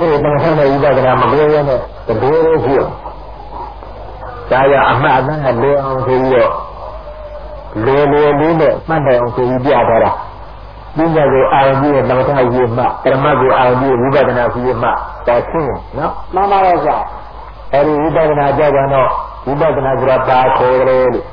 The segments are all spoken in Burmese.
တော့ဆန်းတဲ့ဥပဒနာမပြောရနဲ့တကယ်လို့ရှိဒါရအမှန်အမှန်လေအောင်ဆိုပြီးတော့လေလေးနဲ့မှတ်တယ်အောင်ဆိုပြီးပြထားတာပညာကိုအာရုံပြုရဲ့သမထရေးမှပရမတ်ကိုအာရုံပြုဝိပဿနာရေးမှဒါချင်းနော်မှန်ပါရဲ့ဆရာအဲဒီဝိပဿနာကြောင့်တော့ဝိပဿနာဆိုတာပါခေါ်တယ်လို့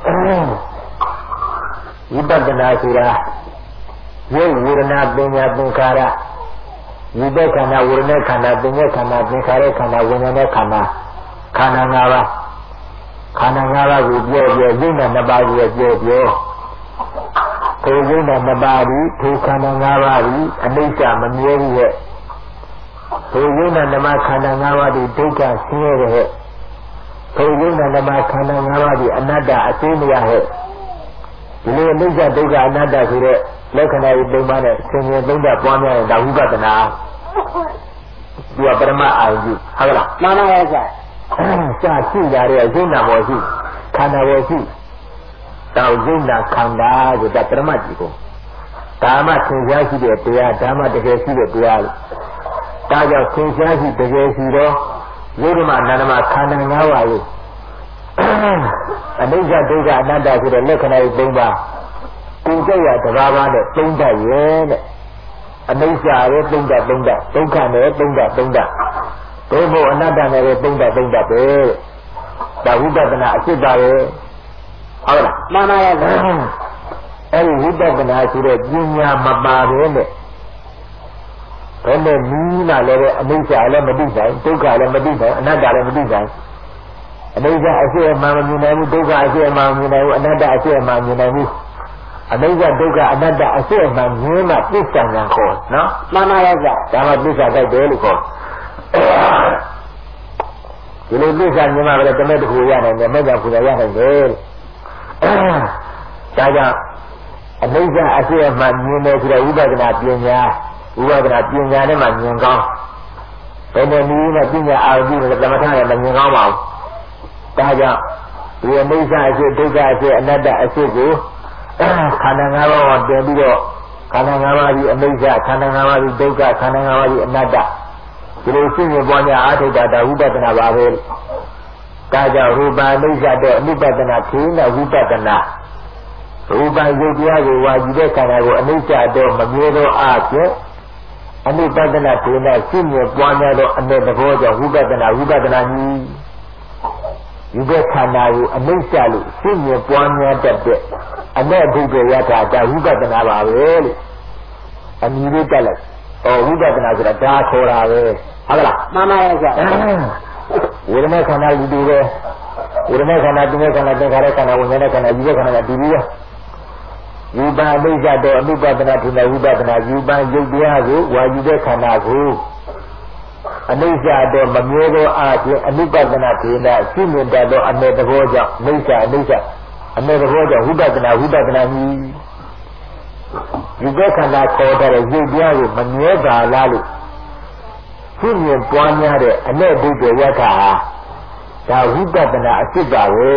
ဝိပဿနာဆိုတာရုပ်ဝေဒနာပညာသင်္ခါရဝိပဿနာဝေဒနာခန္ဓာပညာခန္ဓာသင်္ခါရခန္ဓာဝိညာဉ်ခန္ဓာခန္ဓာ၅ပါးခန္ဓာ၅ပါးကိုပြောရုပ်နဲ့နှစ်ပါးကိုပြောထိုရုပ်နဲ့နှစ်ပါးဒီထိုခန္ဓာ၅ပါးဒီအနိစ္စမမြဲဘူးရဲ့ထိုရုပ်နဲ့နှစ်ပါးခန္ဓာ၅ပါးဒီဒုက္ခဆင်းရဲတဲ့ထိုရုပ်နဲ့နှစ်ပါးခန္ဓာ၅ပါးဒီအနတ္တအသိမရဟဲ့ဒီလိုအနိစ္စဒုက္ခအနတ္တဆိုတဲ့လက္ခဏာတွေ၃ပါးနဲ့ဆင်ခြင်သုံးသပ်ပွားများရင်ဒါဝိပဿနာဒီကပရမအာရုံပြုဟုတ်လားမှန်ပါရဲ့ဆရာစာရှိကြတဲ့ရုပ်နာပေါ်ရှိခန္ဓာပေါ်ရှိတောက်ရုပ်နာခန္ဓာဆိုတာပရမတ်ကြီးကိုဒါမှသင်ရှားရှိတဲ့တရားဒါမှတကယ်ရှိတဲ့တရားလို့ဒါကြောင့်သင်ရှားရှိတကယ်ရှိတော့ယုဒ္ဓမနန္ဒမခန္ဓာ၅ပါးကိုအနိစ္စဒုက္ခအနတ္တဆိုတဲ့လက္ခဏာတွေ၃ပါးကိုယ်ကြရတဘာဝနဲ့သုံးတတ်ရဲ့တဲ့အနိစ္စရဲ့သုံးတတ်ဒုက္ခနဲ့သုံးတတ်ဘို့အနတ္တနဲ့သုံးတတ်ပဲဒါဝိပဿနာအဖြစ်ပါပဲဟုတ်လားမှန်ပါရဲ့အဲဒီဝိပဿနာဆိုတဲ့ပညာမပါပဲနဲ့ဘယ်နဲ့နီးလာလဲအနိစ္စလည်းမသိနိုင်ဒုက္ခလည်းမသိနိုင်အနတ္တလည်းမသိနိုင်အနိစ္စအစစ်အမှန်မမြင်နိုင်ဘူးဒုက္ခအစစ်အမှန်မြင်နိုင်ဘူးအနတ္တအစစ်အမှန်မြင်နိုင်ဘူးအနိစ္စဒုက္ခအနတ္တအစစ်အမှန်မြင်မှသစ္စာဉာဏ်ခေါ်နော်မှန်ပါရဲ့ဗျာဒါမှသစ္စာတိုက်တယ်လို့ခေါ်ဒီလိုသစ္စာမြင်မှပဲတမဲတစ်ခုရနိုင်တယ်မဲ့ကြောင့်ခုရနိုင်တယ်ဒါကြောင့်အနိစ္စအစစ်အမှန်မြင်တယ်ဆိုတော့ဝိပဿနာပညာနဲ့မှမြင်ကောင်းဘယ်နဲ့နည်းနဲ့ပညာအာရုံပြုတယ်သမထနဲ့မမြင်ကောင်းပါဘူးဒါကြောင့်ဒီအနိစ္စအစစ်ဒုက္ခအစစ်အနတ္တအစစ်ကိုခန္ဓာ၅ပါးကိုတင်ပြီးတော့ခန္ဓာ၅ပါးဒီအနိစ္စခန္ဓာ၅ပါးဒီဒုက္ခခန္ဓာ၅ပါးဒီအနတ္တဒီလိုရှင်းပြပွားများအားထုတ်တာဒါဝိပဿနာပါပဲဒါကြောင့်ရူပအနိစ္စတဲ့အနုပဒနာခေနဝိပဿနာရူပယုတ်တရားကိုဝါကြည့်တဲ့ခန္ဓာကိုအနိစ္စတော့မမြဲသောအားဖြင့်အနုပဒနာခေနရှင်းပြပွားများသောအ내သဘောကြောင့်ဝိပဿနာကြီးဒီတဲ့ခန္ဓာကိုအနိစ္စလို့ရှင်းပြပွားများတတ်တဲ့အ내အဓိပ္ပာယ်ရတာဒါဝိပဿနာပါပဲလို့အမည်လေးတက်လိုက်ဝိပဿနာဆိုတာဒါခေါ်တာပဲဟုတ်လားမှန်ပါရဲ့ဆရာဝေဒနာခန္ဓာလူတူပဲဝေဒနာခန္ဓာသင်္ခါရခန္ဓာခန္ဓာဝိညာဉ်ခန္ဓာဒီခန္ဓာတူတူပဲယူပအနိစ္စတော့အနုပဒနာထင်တဲ့ဝိပဿနာယူပရုပ်တရားကိုဝါယူတဲ့ခန္ဓာကိုအနိစ္စတော့မမြဲသောအားဖြင့်အနုပဒနာထင်တဲ့ရှင်းမြင်တတ်သောအ내သဘောကြောင့်အနိစ္စအ내သဘောကြောင့်ဝိပဿနာကြီးယူတဲ့ခန္ဓာခေါ်တဲ့ရုပ်တရားကိုမမြဲတာလားလို့ရှင်းမြင်ပွားများတဲ့အ내ဒုတိယယထာဒါဝိပဿနာအစ်ပါပဲ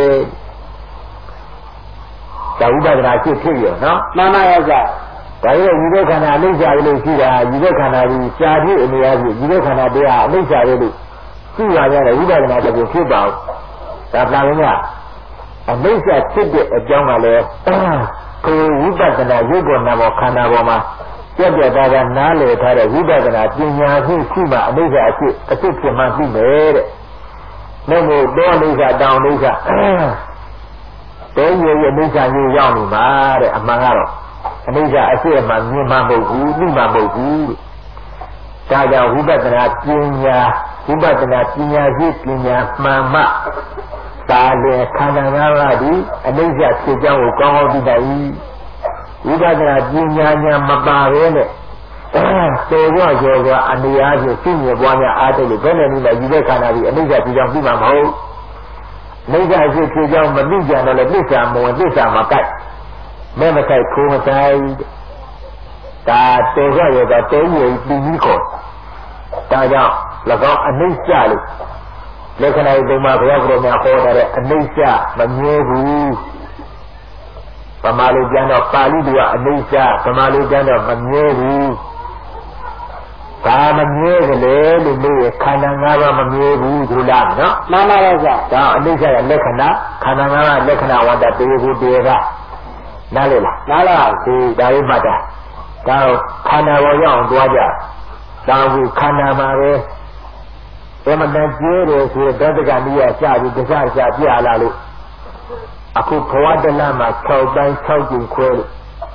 ဒါဝိပဿနာဖြစ်ရနော်မှန်ပါရဲ့ဗျာဒါရဲ့ယူတဲ့ခန္ဓာအနိစ္စလို့ရှိတာယူတဲ့ခန္ဓာကြီးရှားပြီးအနေအချင်းယူတဲ့ခန္ဓာတရားအနိစ္စပဲလို့ရှိရကြတဲ့ဝိပဿနာတစ်ခုဖြစ်ပါဘူးဒါပြန်လို့ကအနိစ္စဖြစ်တဲ့အကြောင်းကလည်းကိုဝိပဿနာရုပ်ပေါ်နာပေါ်ခန္ဓာပေါ်မှာပြတ်ပြတ်သားသားနားလည်ထားတဲ့ဝိပဿနာပညာရှိရှိမှအနိစ္စအဖြစ်ဖြစ်မှသိမယ်တဲ့။နှုတ်မို့တောအနိစ္စတောင်အနိစ္စတောရဲ့အနိစ္စကြီးရောက်နေမှာတဲ့အမှန်ကတော့အနိစ္စအဖြစ်မှမြင်မှမဟုတ်ဘူးသိမှမဟုတ်ဘူး။ဒါကြောင့်ဝိပဿနာပညာရှိပညာမှန်မှဒါလည်းခန္ဓာ၅ပါးဒီအနိစ္စဖြစ်ကြောင်းကိုကောင်းကောင်းသိနိုင်ဝိပဿနာပညာဉာဏ်မပါဘဲနဲ့တော်ကြောအနေအားဖြင့်သိမြင်ပွားများအားထုတ်လို့ဘယ်နဲ့နည်းလဲယူတဲ့ခန္ဓာဒီအနိစ္စဖြစ်ကြောင်းသိမှာမဟုတ်အနိစ္စဖြစ်ကြောင်းမသိကြတော့လည်းသစ္စာမဝင်သစ္စာမကိုက်မဲမကိုက်ခိုးမကိုက်ဒါတော်ကြောတော်ကြီးပြီးခေါ်ဒါကြောင့်၎င်းအနိစ္စလို့လက္ခဏာတွေမှာဘုရားကိုယ်များဟောထားတဲ့အနိစ္စမမြဲဘူးဗမာလိုပြန်တော့ပါဠိတူကအနိစ္စဗမာလိုပြန်တော့မမြဲဘူးဘာမမြဲကလေးလို့မေးခန္ဓာ၅ပါးမမြဲဘူးသူလားနော်မှန်ပါရဲ့ဗျာဒါအနိစ္စရဲ့လက္ခဏာခန္ဓာ၅ပါးလက္ခဏာဝတ္တတေဟုတေကနားလေလားနားလားဒီဒါလေးမှတ်တာဒါခန္ဓာပေါ်ရောက်အောင်သွားကြဒါကခန္ဓာမှာပဲဘယ်မှာတန်ကျဲတယ်ဆိုတော့တက္ကနိယစပြီးတခြားပြလာလို့အခုဘဝတလမှာ6ပိုင်း6ကျင်ခွဲလို့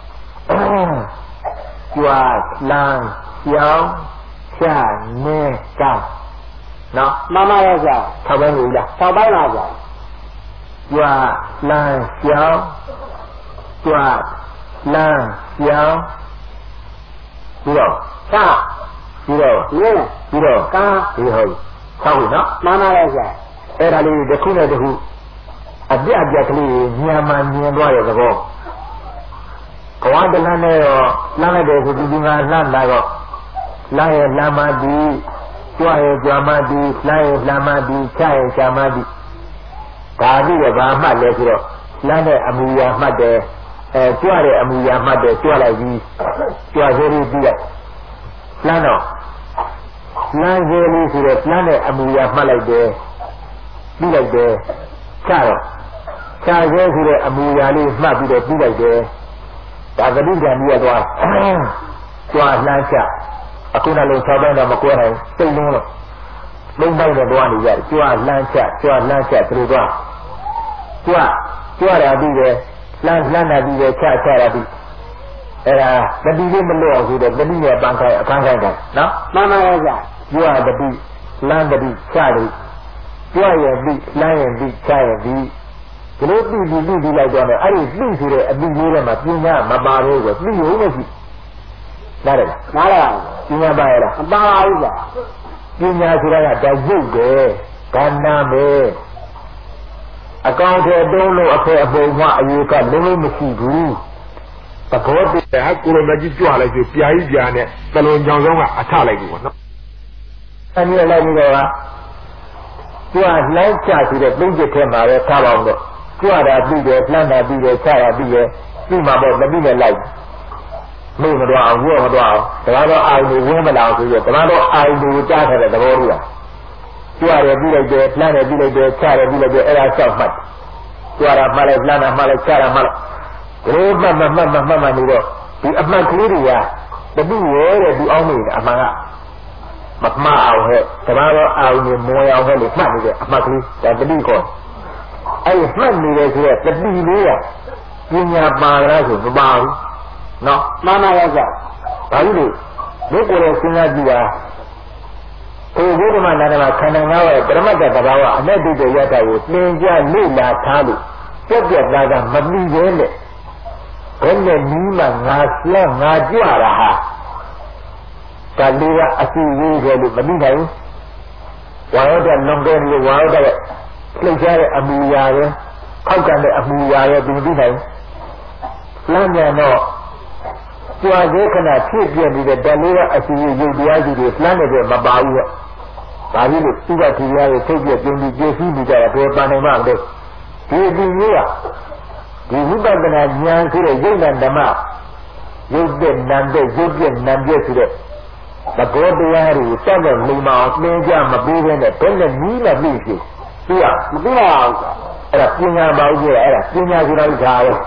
ကျွာလန်းပြောင်းချနေကောင်းနော်မှန်ပါရဲ့ဗျာ6ပိုင်းလို့လား6ပိုင်းလားဗျာကျွာလန်းပြောင်းကျွာလန်းပြောင်းပြီးတော့ပြီးတော့ကားဒီဟုတ်ဆောက်ပြီနော်မှန်ပါရဲ့ဗျာအဲ့ဒါလေးတစ်ခုနဲ့တစ်ခုအပြတ်ကလေးညံမှမြင်သွားတဲ့သဘောဘဝတလန်းနဲ့တော့လမ်းလိုက်တယ်ဆိုဒီငါလှမ်းလာတော့လမ်းရဲ့လမ်းမတီးကြွရဲ့ကြွမတီးလမ်းရဲ့လမ်းမတီးချရဲ့ချမတီးဒါကြီးကဘာမှလဲဆိုတော့လမ်းနဲ့အမူအရာမှတ်တယ်ကြွတဲ့အမူအရာမှတ်တယ်ကြွလိုက်ပြီးကြွသေးပြီးပြီးလိုက်လမ်းတော့လမ်းသေးလေးဆိုတော့လမ်းနဲ့အမူအရာမှတ်လိုက်တယ်ပြီးလိုက်တယ်ချတော့ချသေးဆိုတဲ့အမူအရာလေးမှတ်ပြီးတော့ပြီးလိုက်တယ်ဒါကတိကံကြီးရသွားကြွလှမ်းချအခုနောက်လုံး6ပိုင်းတော့မကွဲနိုင်စိတ်လုံးတော့လုံးပိုင်းတော့သွားနေရတယ်ကြွလှမ်းချသူတို့သွားကြွတာပြီးတယ်လှမ်းတာပြီးတယ်ချတာပြီးအဲ့ဒါတတိလေးမလွတ်အောင်ဆိုတော့တတိနဲ့ပန်းခိုင်းအခန်းခိုင်းတယ်နော်မှန်ပါရဲ့ဗျာကြွတတိလှမ်းတတိချတတိကြွရဲ့ပြီးလှမ်းရဲ့ပြီးချရဲ့ပြီးဒီလိုပြီးလိုက်တော့အဲ့ဒီပြီးဆိုတဲ့အပြီးလေးထဲမှာပညာမပါဘူးဆိုပြီးရုံးမရှိနားရလားနားရပညာပါရလားမပါဘူးဗျာပညာဆိုတာကဒါရုပ်တယ်ကဏ္ဍမယ်အကောင်ထဲတုံးလို့အဖေအပုံမှအယူကလုံးမရှိဘူးသဘောတည်းဟာကိုလိုမကြီးကြွလိုက်ဆိုပြာကြီးပြာနဲ့တလုံးကြောင်ဆောင်ကအထလိုက်ပြီပေါ့နော်အနည်းလိုက်ပြီးတော့ကြွလိုက်ချဆိုတဲ့သုံးချက်ထဲမှာပဲထားပါအောင်တော့ကြွတာပြီးတယ်လှမ်းတာပြီးတယ်ချတာပြီးတယ်ပြီးမှပေါ့တတိနဲ့လိုက်လို့မတော်အောင်ဝတ်မတော်အောင်ဒါတော့အာယုဝင်းမလာအောင်ဆိုရဒါတော့အာယုကြားထားတဲ့သဘောတူလားကြွရတယ်ပြီးလိုက်တယ်လှမ်းတယ်ပြီးလိုက်တယ်ချတယ်ပြီးလိုက်တယ်အဲ့ဒါဆောက်မှတ်ကြွတာမှလိုက်လှမ်းတာမှလိုက်ချတာမှလိုက်ဘယ်မှမနေတော့ဒီအမှတ်ကလေးတွေကတတိရဲ့တဲ့ဒီအောင်းနေတယ်အမှန်ကမမှားအောင်ဟဲ့ဒါတော့အာယုမွေအောင်ဟဲ့လို့မှတ်နေတယ်အမှတ်ကလေးဒါတတိခေါ်အဲ့မှတ်နေတယ်ဆိုတော့တတိလေးကပညာပါလားဆိုမပါဘူးနော်မှန်ပါရဲ့ဗျာဘာလို့လဲကိုယ်ရဲ့စဉ်းစားကြည့်တာဘုရားဓမ္မနာမခန္ဓာ၅ပါးရဲ့ပရမတ္တသဘာဝအနတ္တိရတ္တကိုသင်ကြားလေ့လာထားလို့ပြတ်သားကမပြီးသေးနဲ့ဘယ်နဲ့နီးမှငါဆွဲငါကြွတာဟာဒါလေးကအစီအရေးတယ်လို့မပြီးနိုင်ဘူးဝါရဒလုံတဲ့လို့ဝါရဒရဲ့လှုပ်ရှားတဲ့အမူအရာရဲ့ခောက်ကန်တဲ့အမူအရာရဲ့ပြီးနိုင်လမ်းမြန်တော့ကြွားစေခဏဖြစ်ပြနေတဲ့ဓာတ်လေးကအစီအရေးရုပ်တရားကြီးတွေလှမ်းနေတဲ့မပါဘူးရဲ့ဒါကြီးလို့သူကဒီရားရဲ့ထုတ်ပြပြင်းပြီးကျေစီးနေကြတာဘယ်ပါနိုင်မှမလဲဒီမျိုးကဒီဝိပဿနာဉာဏ်ဆိုတဲ့ယုတ်ဓမ္မရုပ်တဲ့နာမ်တဲ့ရုပ်ပြနာမ်ပြဆိုတဲ့သဘောတရားတွေစတဲ့လိမ္မာအောင်သင်ကြမပြီးဘဲနဲ့ဘယ်နဲ့နီးလာပြီဖြစ်သူကမသိပါဘူးအဲ့ဒါပညာပါဦးကြီးအဲ့ဒါပညာဆိုတာကဒါပဲ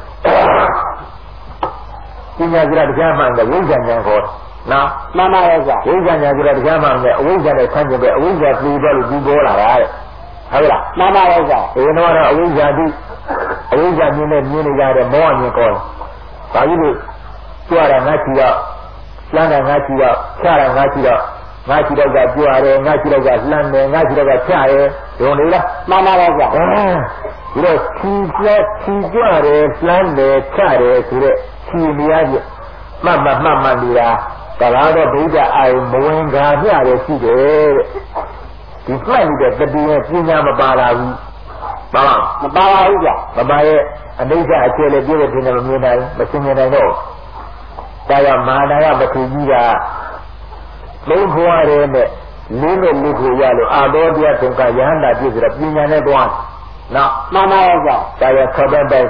ပညာဆိုတာတရားမှန်တဲ့ဝိဇ္ဇာဉာဏ်ခေါ်နော်မှန်ပါရဲ့ဗျာဝိဇ္ဇာဉာဏ်ဆိုတာတရားမှန်တဲ့အဝိဇ္ဇာနဲ့ဆန့်ကျင်တဲ့အဝိဇ္ဇာပြီးတော့လို့ပြီးပေါ်လာတာတဲ့ဟုတ်လားမှန်ပါရဲ့ဗျာဒီတော့အဝိဇ္ဇာတိအဝိဇ္ဇာမြင်နေရတဲ့မောဟမြင်ခေါ်တယ်ဘာလို့လဲကြွတာငါချီတော့လှမ်းတာငါချီတော့ချတာငါချီတော့ငါချီတော့ကကြွရတယ်ငါချီတော့ကလှမ်းတယ်ငါချီတော့ကချရဲဒုံနေလားမှန်ပါရဲ့ဗျာဒီတော့ချီကြွတယ်လှမ်းတယ်ချတယ်ဆိုတဲ့ချီနေရပြမှတ်နေတာဒါကတော့ဒိဋ္ဌအာယမဝင်ကားပြတယ်ရှိတယ်တဲ့ဒီမှတ်နေတဲ့တတိယပညာမပါလာဘူးမပါဘူးဗျမပါရဲ့အနိစ္စအခြေလေပြည့်တဲ့ပြင်မမြင်နိုင်မရှင်းမြင်နိုင်တော့ဒါကြောင့်မဟာနာယပတိကြီးကလုံးဖွားတယ်နဲ့လေးနဲ့လေးကိုရလို့အာတော်တရားသင်္ကယဟန္တာပြည့်ဆိုတော့ပညာနဲ့တွန်းနော်မှန်ပါရဲ့ဗျဒါကြောင့်ခေါ်တဲ့တိုင်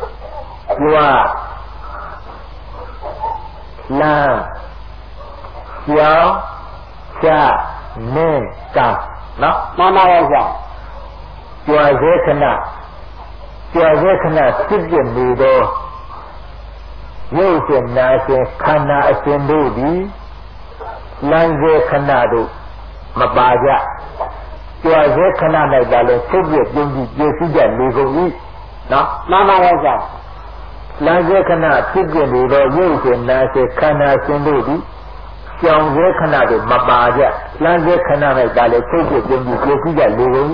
သူကလမ်း小下内刚喏妈妈要讲ကြွားစေခဏဖြစ်ပြနေသောရုပ်ရှင်နာရှင်ခန္ဓာအရှင်တို့သည်လမ်းစေခဏတို့မပါကြကြွားစေခဏ၌သာလည်းဖြစ်ပြပြုံးပြီးပြည့်စုံကြလေကုန်၏နော်妈妈要讲လမ်းစေခဏဖြစ်ပြနေသောရုပ်ရှင်နာရှင်ခန္ဓာရှင်တို့သည်ကြောင်စေခဏတို့မပါကြလမ်းစေခဏ၌သာလည်းဖြစ်ပြပြုံးပြီးပြည့်စုံကြလေကုန်၏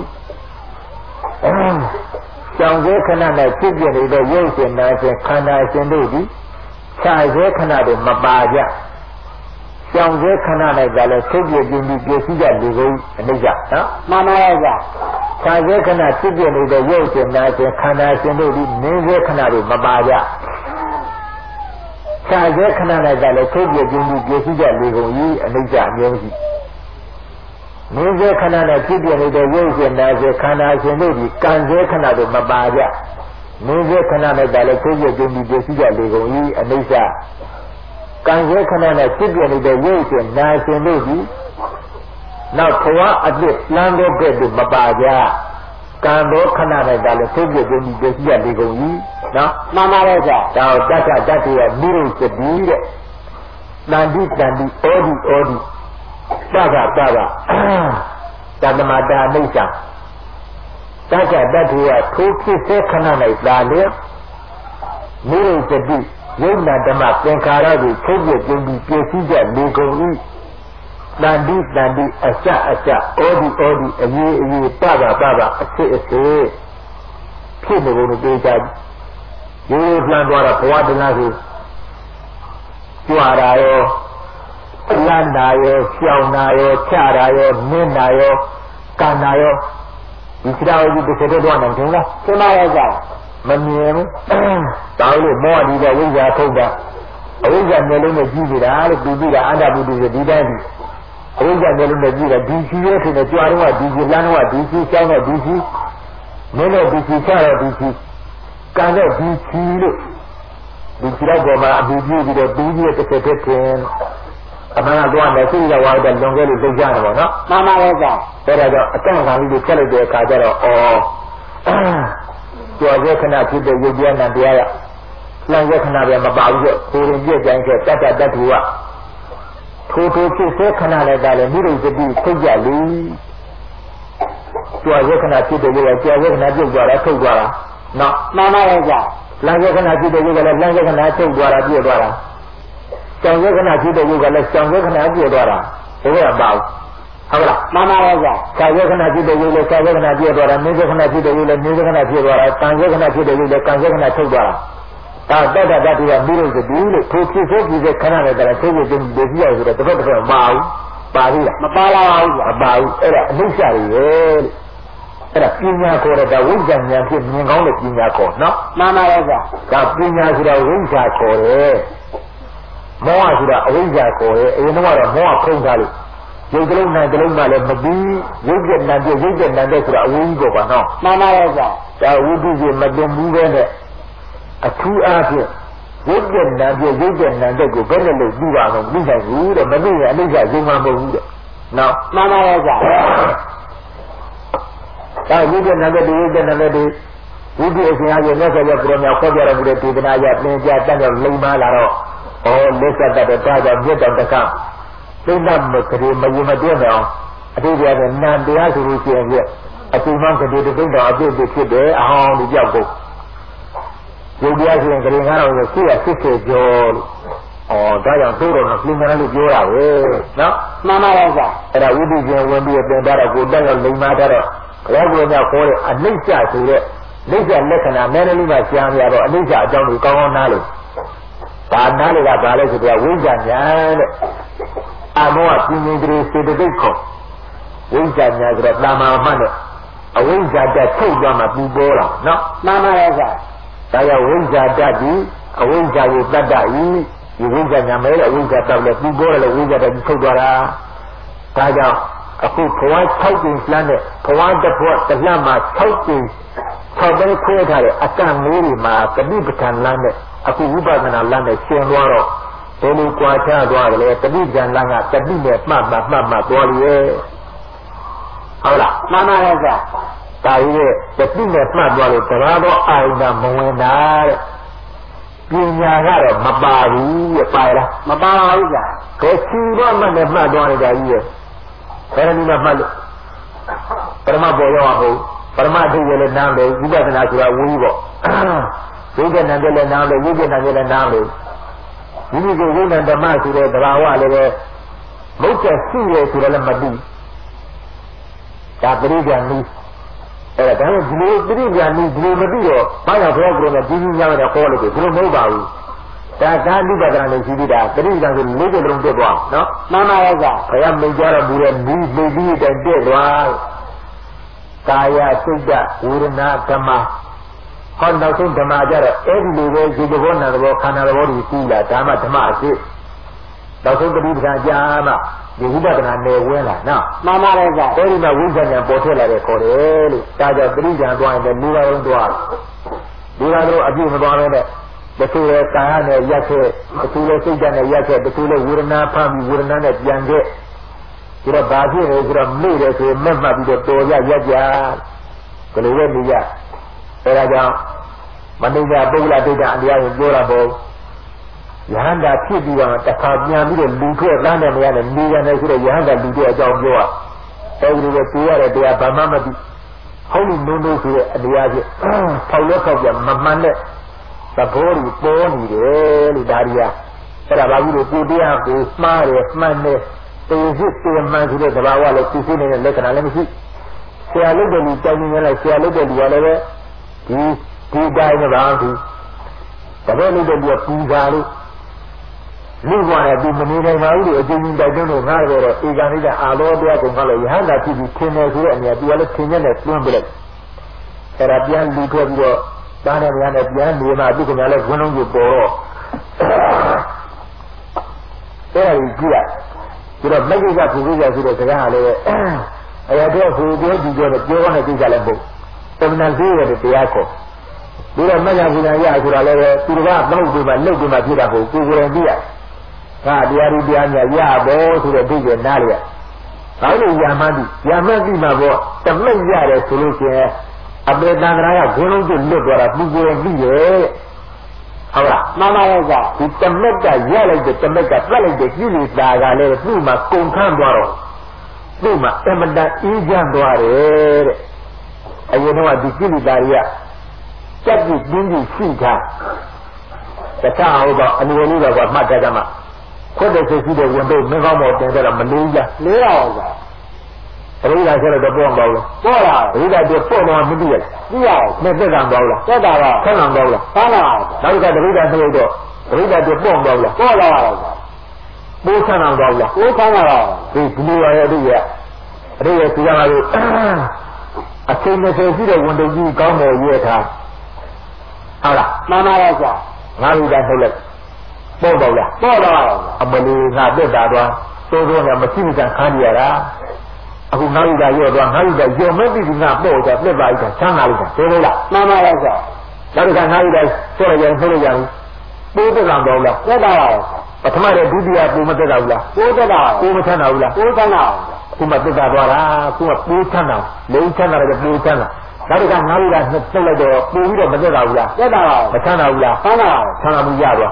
ကြောင်စေခဏ၌ဖြစ်ပြနေတဲ့ရုပ်ရှင်နာရှင်ခန္ဓာရှင်တို့သည်ခြားစေခဏတို့မပါကြကြောင်စေခဏ၌သာလည်းဖြစ်ပြပြုံးပြီးပြည့်စုံကြလေကုန်အနိစ္စနော်妈妈要讲ခြားစေခဏဖြစ်ပြနေတဲ့ရုပ်ရှင်နာရှင်ခန္ဓာရှင်တို့သည်နင်းစေခဏတို့မပါကြခြားစေခဏ၌သာလည်းဖြစ်ပြပြုံးပြီးပြည့်စုံကြလေကုန်၏အနိစ္စအမြဲရှိနင်းစေခဏနဲ့ဖြစ်ပြနေတဲ့ရုပ်ရှင်နာရှင်ခန္ဓာရှင်တို့သည်ကံစေခဏတို့မပါကြနင်းစေခဏနဲ့သာလည်းဖြစ်ပြပြုံးပြီးပြည့်စုံကြလေကုန်၏အနိစ္စကံစေခဏနဲ့ဖြစ်ပြနေတဲ့ရုပ်ရှင်နာရှင်တို့သည်နောက်ဘဝအပြစ်လမ်းတဲ့ဘက်တို့မပါကြကံသောခဏနဲ့သာလည်းဖြစ်ပြပြုံးပြီးပြည့်စုံကြလေကုန်၏နော်妈妈要讲ဒါတက္ကတတ္တိယနိရုစတိတဲ့တန်တိဩဒီသတ္တမတာအိဋ္ဌာတက္ကတတ္တိယထိုဖြစ်စေခဏ၌သာလေနိရုစတိယုံနာဓမ္မသင်္ခါရကိုထုတ်ပြပြုံးပြီးပြည့်စုံကြလေကုန်၏တန်တိအစဩဒီအရေးပပအစစ်ဖြစ်နေကုန်လို့ပြေးကြရိုးလှမ်းသွားတော့ဘဝတလားကိုကြွားတာရောလမ်းတာရောရှောင်းတာရောချတာရောနင်းတာရောကန်တာရောဒီစရာကိုတစ်ချက်တော့နိုင်တယ်လား妈妈要讲မမြင်ဘူးဒါလို့မောဒီတဲ့ဝိဇ္ဇာထုတ်တာအဝိဇ္ဇာမျိုးလုံးနဲ့ကြည့်နေတာလို့ပြီးပြီးတာအန္တပုတ္တိဒီတိုင်းဒီအဝိဇ္ဇာမျိုးလုံးနဲ့ကြည့်တာဒီရှိရဲဆိုတော့ကြွားတော့ဒီရှိလမ်းတော့ဒီရှိရှောင်းတော့ဒီရှိနင်းတော့ဒီရှိချတော့ဒီရှိကန်တော့ဒီရှိလို့ဒီကြည့်တော့မှာအပူပြည့်ပြီးတော့ပြီးပြီးတစ်ချက်တည်းထင်အမှန်ကတော့လည်းသိရဝါတဲ့လွန်ခဲ့လို့သိကြတယ်ပေါ့နော်妈妈要讲ဒါတော့အကန့်ခံပြီးဖြတ်လိုက်တဲ့အခါကျတော့ကြော်စေခဏဖြစ်တဲ့ရုပ်တရားနဲ့တရားရလမ်းစေခဏပဲမပါဘူးဆိုကိုယ်ရင်ပြည့်ကြိုင်ခဲ့တတ်တတ်တူကထိုဖြစ်စေခဏနဲ့ဒါလည်းမိရုပ်စတိထုတ်ကြလေကြော်စေခဏဖြစ်တဲ့ရုပ်ကကြော်စေခဏပြုတ်သွားတာထုတ်သွားတာနော်妈妈要讲လမ်းစေခဏဖြစ်တဲ့ရုပ်ကလည်းလမ်းစေခဏထုတ်သွားတာပြည့်သွားတာကြောင်စေခဏဖြစ်တဲ့ရုပ်ကလည်းကြောင်စေခဏပြည့်သွားတာဘယ်လိုပါဟုတ်လား妈妈要讲ခြားစေခဏဖြစ်တဲ့ရုပ်လည်းခြားစေခဏပြည့်သွားတာနင်းစေခဏဖြစ်တဲ့ရုပ်လည်းနင်းစေခဏပြည့်သွားတာကံစေခဏဖြစ်တဲ့ရုပ်လည်းကံစေခဏထုတ်သွားတာဒါတတ္တတ္တိယမိရုပ်စတိလို့ထိုဖြစ်စေခဏနဲ့တည်းထိုးဖို့တင်ပြရဆိုတော့တစ်ဖက်မပါဘူးပါဘူးလားမပါလာပါဘူးမပါဘူးအဲ့ဒါအနိစ္စတွေပဲအဲ့ဒါပညာခေါ်တဲ့ဝိဇ္ဇာဉာဏ်ဖြစ်မြင်ကောင်းတဲ့ပညာခေါ်နော်妈妈要讲ဒါပညာဆိုတာဝိဇ္ဇာခေါ်တယ်မောဟဆိုတာအဝိဇ္ဇာခေါ်တယ်အရင်ကတော့မောဟဖုံးထားလို့ရုပ်ကလေးနဲ့ကလေးမှလည်းမပြီးရုပ်တဲ့နံတဲ့ဆိုတာအဝိဇ္ဇာပေါ့နော်妈妈要讲ဒါဝိသုကြီးမတင်ဘူးပဲနဲ့အထူးအားဖြင့်ရုပ်တဲ့နံတဲ့ကိုဘယ်နဲ့လို့ပြီးပါအောင်ပြီးနိုင်ဘူးတဲ့မပြီးရင်အနိစ္စယုံမှမဟုတ်ဘူးတဲ့နော်妈妈要讲ဒါရုပ်တဲ့နံတဲ့ဝိသုဝိသုအရှင်အားဖြင့်မြတ်စွာဘုရားကိုယ်တော်ခေါ်ပြရမှုတဲ့ဒေသနာရသင်ကြားတတ်တဲ့လိမ္မာလာတော့လက်ဆက်တတ်တဲ့ဒါကြောင့်မြတ်တော်တက္ကသိဏမကရေမယမတွဲအောင်အတိအကျနဲ့နံတရားဆိုလို့ရှိရင်အတူမှကတိတိတော်အပြည့်ဖြစ်တယ်အဟောင်းဒီကြောက်ကုန်ရုပ်တရားဆိုရင်ကရေငါးတော်ကို80ကျော်လို့ဒါကြောင့်သို့တော်ကပြင်ကြတယ်လို့ပြောတာပဲနော်妈妈要讲အဲ့ဒါဝိသုရှင်ဝင်ပြီးတင်တာတော့ကိုတက်ရောက်လိမ္မာတော့ဘုရားကိုယ်ကခေါ်တဲ့အနိစ္စဆိုတဲ့နိစ္စလက္ခဏာနည်းနည်းလေးမှကြားရတော့အနိစ္စအကြောင်းကိုကောင်းကောင်းနားလို့ဒါနားလေကဘာလဲဆိုတော့ဝိဇ္ဇာညာတဲ့အမောကပြင်းပြင်းစေတသိက်ခေါ်ဝိဇ္ဇာညာဆိုတော့တာမန်မှတ်နဲ့အဝိဇ္ဇာတက်ထုတ်သွားမှပြီးပေါ်လာနော်妈妈要讲ဒါကြောင့်ဝိဇ္ဇာတက်ပြီးအဝိဇ္ဇာကိုတတ်တတ်ဤဒီဝိဇ္ဇာညာမဲတဲ့အဝိဇ္ဇာတက်လည်းပြီးပေါ်တယ်ဝိဇ္ဇာတက်ထုတ်သွားတာဒါကြောင့်အခုဘဝ6ကျင်းလှမ်းတဲ့ဘဝတစ်ဘဝတစ်လှမ်းမှာ6ကျင်း6ပဲခွဲထားတဲ့အကန့်လေးတွေမှာကတိပဋ္ဌာန်လမ်းနဲ့အခုဝိပဿနာလမ်းနဲ့ရှင်းသွားတော့ဘယ်လိုကြွားချသွားတယ်လဲတတိကံလန်းကတတိနဲ့မှတ်သွားလေဟုတ်လားမှန်ပါရဲ့ဗျာဒါကြီးရဲ့တတိနဲ့မှတ်သွားလို့တရားတော်အာရုံကမဝင်တာတဲ့ပညာကတော့မပါဘူးရဲ့ပါလားမပါဘူးဗျာကိုချီတော့မှနဲ့မှတ်သွားနေတာကြီးရဲ့ဘယ်လိုမှမှတ်လို့ပရမဘောရောဟုတ်ပရမအထုရဲ့လည်းနားလို့ဝိပဿနာဆိုတာဝီးပေါ့ဝိပဿနာတဲ့လည်းနားလို့ဝိပဿနာတဲ့လည်းနားလို့ဒီလိုကိုဝိဉ္ဇဓမ္မဆိုတဲ့သဘာဝလည်းပဲမုတ်ချက်ရှိရဆိုတော့လည်းမသိဒါပရိက္ခဏီအဲ့ဒါဒီလိုပရိက္ခဏီဒီလိုမသိတော့ဘာကြောင့်ခေါ်ကြလဲကြီးကြီးများများခေါ်လို့ဒီလိုမဟုတ်ပါဘူးဒါကနိဗ္ဗာန်နဲ့ရှိပြီးတာပရိက္ခဏဆိုလေးချက်လုံးတက်သွားနော်မှန်ပါရဲ့ဗျာဘုရားမိတ်ကြတော့ဘူးလေဒီတိုင်တက်သွားကာယစိတ်ဓာတ်ဝေဒနာဓမ္မဟောနောက်ဆုံးဓမ္မကြတော့အဲ့ဒီလိုပဲဒီသဘောနာသဘောခန္ဓာသဘောတွေသိလာဓမ္မအစစ်နောက်ဆုံးပရိပဒကြာမှဒီဝိပဿနာနယ်ဝင်လာနော်မှန်ပါတယ်ဗျာအဲ့ဒီမှာဝိဇ္ဇာဉာဏ်ပေါ်ထွက်လာတဲ့ခေါ်တယ်လို့ဒါကြောင့်ပရိဉာဏ်သွားရင်လည်းလူပါလုံးသွားလူပါတော့အပြည့်မသွားပဲနဲ့တချို့လည်းကာယနဲ့ရက်ခဲ့တချို့လည်းစိတ်ဓာတ်နဲ့ရက်ခဲ့တချို့လည်းဝေဒနာဖမ်းပြီးဝေဒနာနဲ့ပြန်ခဲ့ဒီတော့ဘာဖြစ်လဲဆိုတော့မေ့တယ်ဆိုရင်မဲ့မှတ်ပြီးတော့တော်ရရက်ကြဘယ်လိုလဲနေရအဲဒါကြောင့်မနိစ္စပုဂ္ဂလဒိဋ္ဌအတရားကိုပြောတာပေါ့ယဟန္တာဖြစ်ပြီးတော့တစ်ခါပြန်ပြီးတော့လူထွက်လမ်းနဲ့မရနဲ့နေရတယ်ဆိုတော့ယဟန္တာလူတဲ့အကြောင်းပြောအဲဒီလိုပဲသိရတဲ့တရားဘာမှမသိဟုတ်လို့နုံနုံဆိုတဲ့အတရားကြီးထောက်လို့ခောက်ပြမမှန်တဲ့သဘောကြီးပေါ်နေတယ်လို့ဒါရီယာအဲ့ဒါဘာလို့ကိုတရားကိုမှားတယ်မှန်တယ်တေစစ်တေမှန်ဆိုတဲ့သဘာဝလည်းသိသိနေတဲ့လက္ခဏာလည်းမရှိဆရာလုပ်တဲ့လူကြောင်းနေလိုက်ဆရာလုပ်တဲ့လူကလည်းပဲဒီတိုင်းနဲ့ပါသူတပည့်လုပ်တဲ့လူကပူဇာလို့လူကလည်းဒီမနေနိုင်ပါဘူးလို့အကျဉ်းချင်းတိုက်တွန်းလို့ငါတော့ဧကနိဒအာလောတရားကိုငါလည်းယဟန္တာဖြစ်ပြီးထင်တယ်ဆိုတဲ့အမြဲသူကလည်းထင်နေတဲ့တွန်းပြလိုက်အဲ့ဒါပြန်လူထွက်ပြီးတော့တားတယ်ဗျာနဲ့ပြန်နေမှသူကလည်းခွန်းလုံးကိုပေါ်တော့အဲ့ဒါကြီးကြည့်ရဒီတော့မဂ္ဂိကပုဂ္ဂိကဆိုတဲ့စကားကလည်းအရာတော့ဟိုပြောကြည့်ကြတော့ပြောတဲ့ကိစ္စလည်းမဟုတ်သမဏသေးရတဲ့တရားကိုဒီတော့မဂ္ဂဘုရားရဆိုတာလည်းသူကမဟုတ်ဘူးမှလှုပ်ပြီးမှဖြစ်တာကိုကိုယ်ကိုယ်တိုင်သိရဟာတရားဒီတရားများရဘောဆိုတဲ့ဒီကနားရဘာလို့ယာမတိမှာပေါ့တမိတ်ရတယ်ဆိုလို့ရှိရင်အပေတန္တရာကဂုဏ်လုံးကျလွတ်သွားတာသူကိုယ်သိရဲ့ဟုတ်လားမှန်ပါရဲ့ဗျာဒီတမက်ကရလိုက်တဲ့တမက်ကပြတ်လိုက်တဲ့ကိလေသာကလည်းသူ့မှာကုန်ခန်းသွားတော့သူ့မှာအမတန်အေးချမ်းသွားတယ်တဲ့အရင်တော့ဒီကိလေသာတွေကစက်ပြီးပြင်းပြီးရှိတာတခြားဟုတ်တော့အနည်းလေးတော့မှတ်တတ်ကြမှာခွတ်တဲ့စိတ်ရှိတဲ့ဝင်တော့မင်းကောင်းမော်တင်တော့မလေးကြလေးရအောင်ဗျာပရိဒါဆိုတော့ပေါ့ပေါ့လားပေါ့လားပရိဒါတော့ပေါ့တော့မသိရလားသိရအောင်နဲ့သက်ကံပေါ့လားသက်တာပါဆန်းကံပေါ့လားဆန်းတာပါနောက်ကပရိဒါဆိုတော့ပရိဒါတော့ပေါ့ပေါ့လားပေါ့လာပါဗျာပိုးဆန်းကံပေါ့လားပိုးဆန်းတာပါဒီလူရရဲ့ဒီရဲ့ဒီရဲ့ဒီကမှာလို့အချိန်နဲ့ဆိုရှိတဲ့ဝန်တုပ်ကြီးကောင်းတယ်ရွေးထားဟုတ်လားမှန်ပါရဲ့ဗျာငါလူကထုတ်လိုက်ပေါ့ပေါ့လားပေါ့လာပါဗျာအမလီငါတက်တာတော့တိုးတိုးနဲ့မရှိမကန်ခန်းရတာအခုငါလူကရော့သွားငါလူကရော့မသိဘူးငါပေါ့ကြပြက်ပါလိုက်တာချမ်းသာလိုက်တာသိလို့လားမှန်ပါရဲ့ဗျာနောက်တစ်ခါငါလူကဆော့ရရင်ဆိုလို့ရဘူးပိုးတက်တာတော့လားတက်တာပါပထမတဲ့ဒုတိယပိုးမတက်တာဘူးလားပိုးတက်တာပိုးမချမ်းသာဘူးလားပိုးချမ်းသာခုမှတက်တာသွားတာခုကပိုးချမ်းသာလုံးချမ်းသာတယ်ပိုးချမ်းသာနောက်တစ်ခါငါလူကနှစ်တက်လိုက်တော့ပိုးပြီးတော့မတက်တာဘူးလားတက်တာပါမချမ်းသာဘူးလားချမ်းသာချမ်းသာမှုရသွား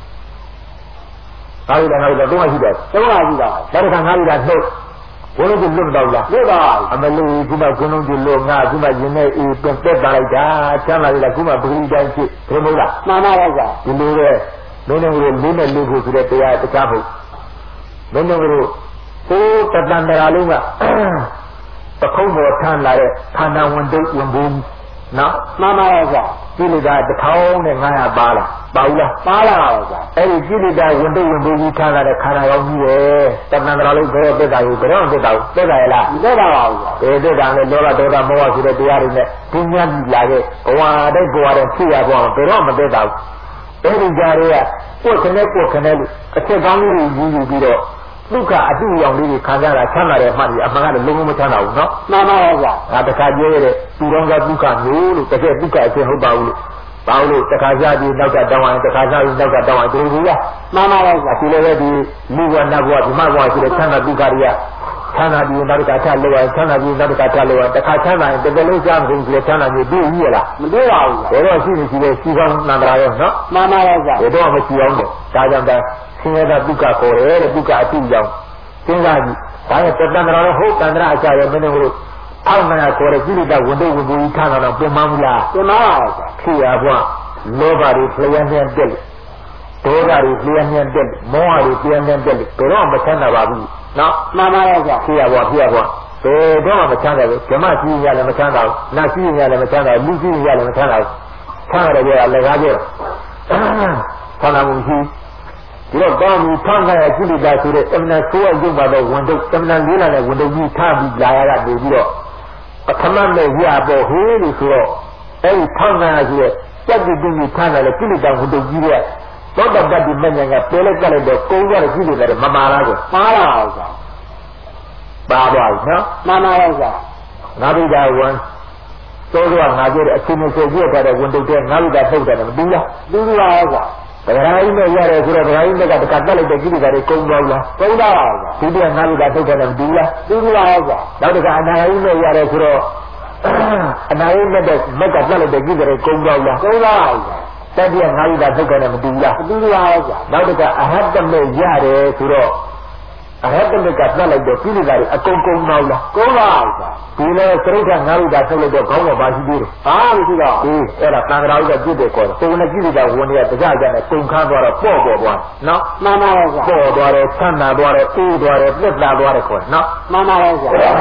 ငါလူကငါလူတော့ရှိတယ်ရှိတာနောက်တစ်ခါငါလူကနှုတ်ဘုန်းကြီးလွတ်တော့လားလွတ်ပါအမလို့ခုမှခွန်းလုံးကြီးလွတ်ငါခုမှရင်နဲ့အေးပြတ်ပါလိုက်တာချမ်းသာလိုက်ခုမှပဂရိတိုင်းဖြစ်ဘယ်လိုလားမှန်ပါပါဗျာဒီလိုပဲလုံးလုံးကိုလေးနဲ့လေးဖို့ဆိုတဲ့တရားတခြားဖို့လုံးလုံးကိုကိုတတန်တရာလုံးကပခုံးပေါ်ထမ်းလာတဲ့ခန္ဓာဝင်တုပ်ဝင်ဘူးနော်မှန်ပါပါဗျာကိလေသာ1500ပါလားပါဘူးလားပါလာပါဗျာအဲ့ဒီကိလေသာဝင်တုပ်ဝင်ဘူးကြီးထမ်းလာတဲ့ခန္ဓာကောင်းကြီးပဲတတန်တရာလုံးဘယ်တော့တက်တာယူဘယ်တော့တက်တာတက်တာရလားတက်တာပါဗျာတက်တာနဲ့လောဘဒေါသမောဟဆိုတဲ့တရားတွေနဲ့ပညာကြီးလာခဲ့ဘဝတိုက်ဘဝတဲ့ဖြစ်ရပေါ်ဘယ်တော့မတက်တာဘူးအဲ့ဒီကြားတွေကကိုယ်ခနဲ့လို့အချက်ကောင်းလေးတွေယူပြီးတော့ဒုက္ခအတူရောင်လေးတွေခံကြတာချမ်းသာတဲ့အမှတ်ကြီးအမှန်ကလည်းလုံးဝမချမ်းသာဘူးနော်မှန်ပါပါဗျာဒါတခါပြောရတဲ့သူတော်ကဒုက္ခမျိုးလို့တကယ်ဒုက္ခအချင်းဟုတ်ပါဘူးလို့ဘာလို့တခါစားပြီးနောက်ကတောင်းရင်တခါစားပြီးနောက်ကတောင်းရင်တူဘူးလားမှန်ပါရဲ့ဗျာဒီလိုပဲဒီလူဘဝနတ်ဘဝဒီမဘဝရှိတဲ့ချမ်းသာဒုက္ခတွေကချမ်းသာပြီးနောက်တစ်ခါချလို့ရချမ်းသာပြီးနောက်တစ်ခါချလို့ရတစ်ခါချမ်းသာရင်တစ်ကလေးစားမှုဆိုချမ်းသာမျိုးပြီးရလားမတွေ့ပါဘူးဘယ်တော့ရှိနေရှိတဲ့ရှိကောင်းနန္ဒရာရောနော်မှန်ပါရဲ့ဗျာဘယ်တော့မရှိအောင်တဲ့ဒါကြောင့်ဒါဆင်းရဲတဲ့ဒုက္ခခေါ်တယ်တဲ့ဒုက္ခအတိအကြောင်းစဉ်းစားကြည့်ဒါရဲ့တဏ္ဍရာရောဟုတ်တဏ္ဍရာအချာရောမင်းတို့အောက်မှာခေါ်တဲ့ကိလေသာဝန်တို့ဝန်ဘူးကြီးထားတော့ပြင်မမှုလားပြင်ပါပါဖြစ်ရဘွားလောဘတွေလျှက်နှံ့တက်ဒေါသတွေလျှက်နှံ့တက်မောဟတွေလျှက်နှံ့တက်ဘယ်တော့မချမ်းသာပါဘူးနော်မှန်ပါရဲ့ဗျာဖြစ်ရဘွားဘယ်တော့မှမချမ်းသာဘူးဓမ္မရှိရင်လည်းမချမ်းသာဘူးနတ်ရှိရင်လည်းမချမ်းသာဘူးလူရှိရင်လည်းမချမ်းသာဘူးချမ်းသာတယ်ပြောလည်းကားပြောဆန္ဒမှုရှိဒီတော့ကောင်းပြီထောင်းခဲ့ရကိလေသာဆိုတဲ့အမှန်ဆိုးရုပ်ပါတော့ဝန်တို့အမှန်လေးလာတဲ့ဝန်တို့ကြီးထားပြီးလာရတာနေပြီးတော့ပထမနဲ့ရပေါ်ဟေးလို့ဆိုတော့အဲဒီထောင်းခဲ့ရဆိုတဲ့စက်တိတိထားလာတဲ့ကိလေသာဝန်တို့ကြီးရဲ့သောတပတ္တိမဉ္ဇဉ်ကပြေလိုက်ကလိုက်တော့ကုန်းရတဲ့ကိလေသာတွေမမာလားကိုမားပါဘူးကွာပါပါဘူးနော်မှန်ပါရဲ့ကွာငါဘိဒဝန်သောတော်ငါပြောတဲ့အချင်းချင်းပြည့်ထားတဲ့ဝန်တို့တဲ့ငါဘိဒထုတ်တယ်မတူလားတူပါရဲ့ကွာဗရာဟိနဲ့ရတယ်ဆိုတော့ဗရာဟိနဲ့ကတခါတက်လိုက်တဲ့ကိလေသာတွေကုန်းသွားလားကုန်းသွားပါကွာဒီတည်းငါဘိဒထုတ်တယ်မတူလားတူပါရဲ့ကွာနောက်တခါအနာဟိနဲ့ရတယ်ဆိုတော့အနာဟိနဲ့မက်ကတက်လိုက်တဲ့ကိလေသာတွေကုန်းသွားလားကုန်းသွားပါကွာတတိယငါးဥဒထုတ်တယ်မတူလားတူပါရဲ့ကွာနောက်တခါအဟတ္တမေရတယ်ဆိုတော့အဟတ္တမေကတက်လိုက်တဲ့ကိလေသာတွေအကုန်ကုန်းသွားလားကုန်းပါကွာဒီလိုသရုပ်ကငါးဥဒထုတ်လိုက်တော့ခေါင်းကဘာရှိသေးလဲဘာမှမရှိတော့ဘူးအဲ့ဒါသံဃာဥဒပြည့်တယ်ခေါ်တယ်ပုံနဲ့ကိလေသာဝင်တွေကတကြကြနဲ့ကုန်းခါသွားတော့ပေါ့သွားနော်မှန်ပါရဲ့ကွာပေါ့သွားတယ်ဆန်းနာသွားတယ်အေးသွားတယ်ပြက်လာသွားတယ်ခေါ်တယ်နော်မှန်ပါရဲ့ကွာအဲ့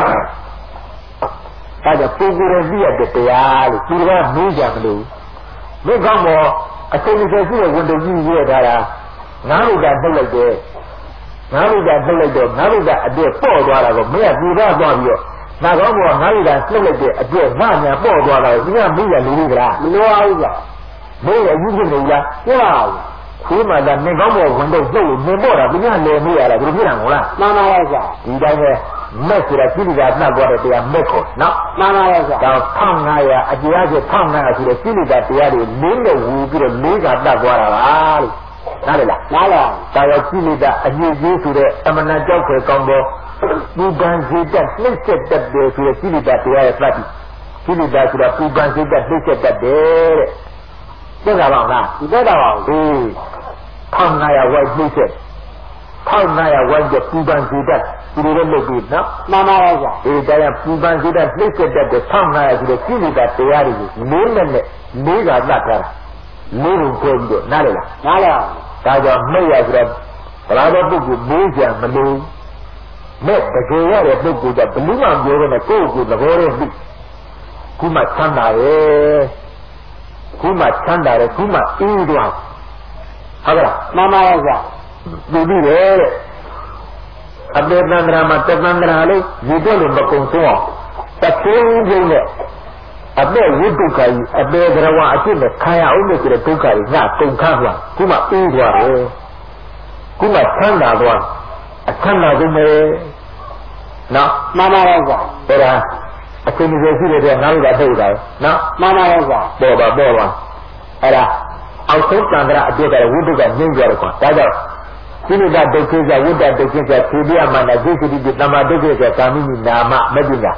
ဒါပုဂ္ဂိုလ်ရဲ့ပြည့်တဲ့တရားလို့ဒီကမေးကြမလို့ဒီကောင်ပေါ်အချိန်ကြီးရှိတဲ့ဝန်တကြီးရေးထားတာငါးဥဒနှုတ်လိုက်တယ်ငါးဥဒနှုတ်လိုက်တော့ငါးဥဒအပြည့်ပေါ့သွားတာကိုမင်းကပြူသားသွားပြီးတော့ငါကောင်းပေါ်ငါးဥဒနှုတ်လိုက်တဲ့အပြည့်ငါညာပေါ့သွားတာကိုဒီကမေးရလူကြီးကလားမလိုပါဘူးကွာမေးရယူဖြစ်နေလားပြပါဘူးခွေးမှသာနေကောင်းပေါ်ဝန်တော့နှုတ်လို့နေပေါ့တာဒီကလည်းမေးရတာဘယ်လိုဖြစ်တာမဟုတ်လားမှန်ပါရဲ့ကွာဒီတိုင်းပဲမက်ဆိုတာကိလေသာနှက်သွားတဲ့တရားမက်ကိုနော်မှန်ပါရဲ့ကွာဒါ1500အတရားကျ1500ဆိုတဲ့ကိလေသာတရားတွေလေးနဲ့ဝူပြီးတော့လေးကတတ်သွားတာပါလို့နားလည်လားနားလည်ဒါရောကိလေသာအညစ်အကြေးဆိုတဲ့အမနာကြောက်ခွေကောင်းသောပူပန်စေတတ်နှိမ့်ဆက်တတ်တယ်ဆိုတဲ့ကိလေသာတရားရဲ့သတ္တိကိလေသာဆိုတာပူပန်စေတတ်နှိမ့်ဆက်တတ်တယ်တဲ့သိကြပါ့မလားသိတတ်ပါဘူး 1500ဝိုက်နှိမ့်ဆက်1500ဝိုက်ကျပူပန်စေတတ်ဒီလိုလည်းလုပ်ပြီးနော်မှန်ပါရဲ့ကွာတရားပူပန်စေတတ်နှိမ့်ဆက်တတ်တဲ့1500ဆိုတဲ့ကိလေသာတရားတွေကိုလေးနဲ့လေးကတတ်ထားတာလေးကိုပြောပြီးတော့နားလည်လားနားလည်ဒါကြောင့်မဲ့ရဆိုတော့ဘလားတော့ပုဂ္ဂိုလ်မေးကြမလို့မဲ့တကယ်ရတဲ့ပုဂ္ဂိုလ်ကဘယ်လိုမှပြောရမယ်ကိုယ့်ကိုယ်သဘောရသိခုမှချမ်းသာရဲ့ခုမှချမ်းသာတယ်ခုမှအေးသွားဟုတ်ကဲ့မှန်ပါရဲ့ကွာဒီလိုတဲ့အပေတန္တရာမှာတသန္တရာလေးဒီတော့လည်းမကုံဆုံးအောင်တချင်းချင်းနဲ့အပေဝိတုခာကြီးအပေကရဝအဖြစ်နဲ့ခံရအောင်လို့ဆိုတဲ့ဒုက္ခကြီးငါကုန်ခါသွားခုမှအေးသွားတယ်ခုမှချမ်းသာသွားအချမ်းသာဆုံးပဲနော်မှန်ပါရဲ့ကွာအဲ့ဒါအချိန်ကြီးရှိတဲ့ငါတို့ကထုတ်တာနော်မှန်ပါရဲ့ကွာပေါ်ပါအဲ့ဒါအောက်ဆုံးတန္တရာအပြည့်ကဝိတုကငြိမ့်ကြတယ်ကွာဒါကြောင့်ကိလေသာဒုက္ခကဝိတ္တဒုက္ခကသေပြမနာဒိဋ္ဌိတိတမဒုက္ခကကာမိနိနာမမဂ္ဂင်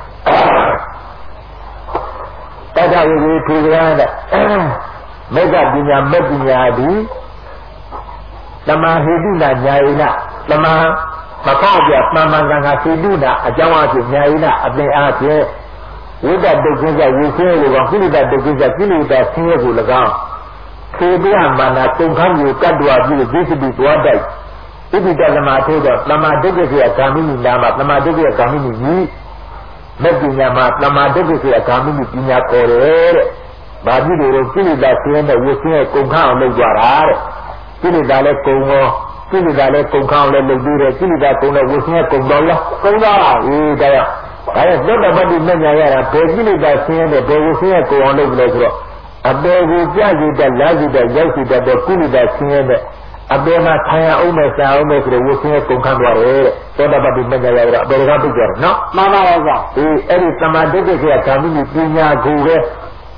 တတဝိဝေထေရတဲ့မေဃပညာမဂ္ဂညာဒီတမဟိတုနာညာယိနတမမဖောက်ပြမှန်မှန်ကန်ကန်ဟိတုနာအကြောင်းအဖြစ်ညာယိနအပင်အားဖြင့်ဝိတ္တဒုက္ခကဝိဆင်းကိုကိလေသာဒုက္ခကကိလေသာဆင်းရဲကို၎င်းသေပြမနာကုန်ခန်းကိုကတ်တော်ပြီးဒိဋ္ဌိသွားတိုက်ဣတိတသမထိုးတော့တမဒုက္ခကဂာမိနိနာမတမဒုက္ခကဂာမိနိကြီးမဂ္ဂညာမှာတမဒုက္ခကဂာမိနိပညာခေါ်တယ်တဲ့။ဘာဖြစ်လို့လဲကိလေသာဆင်းရဲတဲ့ဝိဆင်းရဲ့ကုန်ခန်းအောင်လုပ်ကြတာတဲ့။ကိလေသာလည်းကုန်ရောကိလေသာလည်းကုန်ခန်းအောင်လည်းလုပ်ပြီးတယ်ကိလေသာကုန်တဲ့ဝိဆင်းရဲ့ကုန်တော့လားကုန်တော့အေးဒါကြောင့်သောတပတ္တိမညာရတာဘယ်ကိလေသာဆင်းရဲတဲ့ဘယ်ဝိဆင်းရဲ့ကုန်အောင်လုပ်လဲဆိုတော့အပေကိုကြကြတဲ့လာကြတဲ့ရောက်စီတဲ့ကိလေသာဆင်းရဲတဲ့အပေမှာခံရအောင်မဲ့စာအောင်မဲ့ဆိုတဲ့ဝိဆင်းရဲ့ကုန်ခန်းသွားတယ်တဲ့သောတပတ္တိမညာရတာအပေကပြည့်ကြတယ်နော်မှန်ပါပါကွာအေးအဲ့ဒီသမာဓိကဂာမိနိပညာကိုပဲ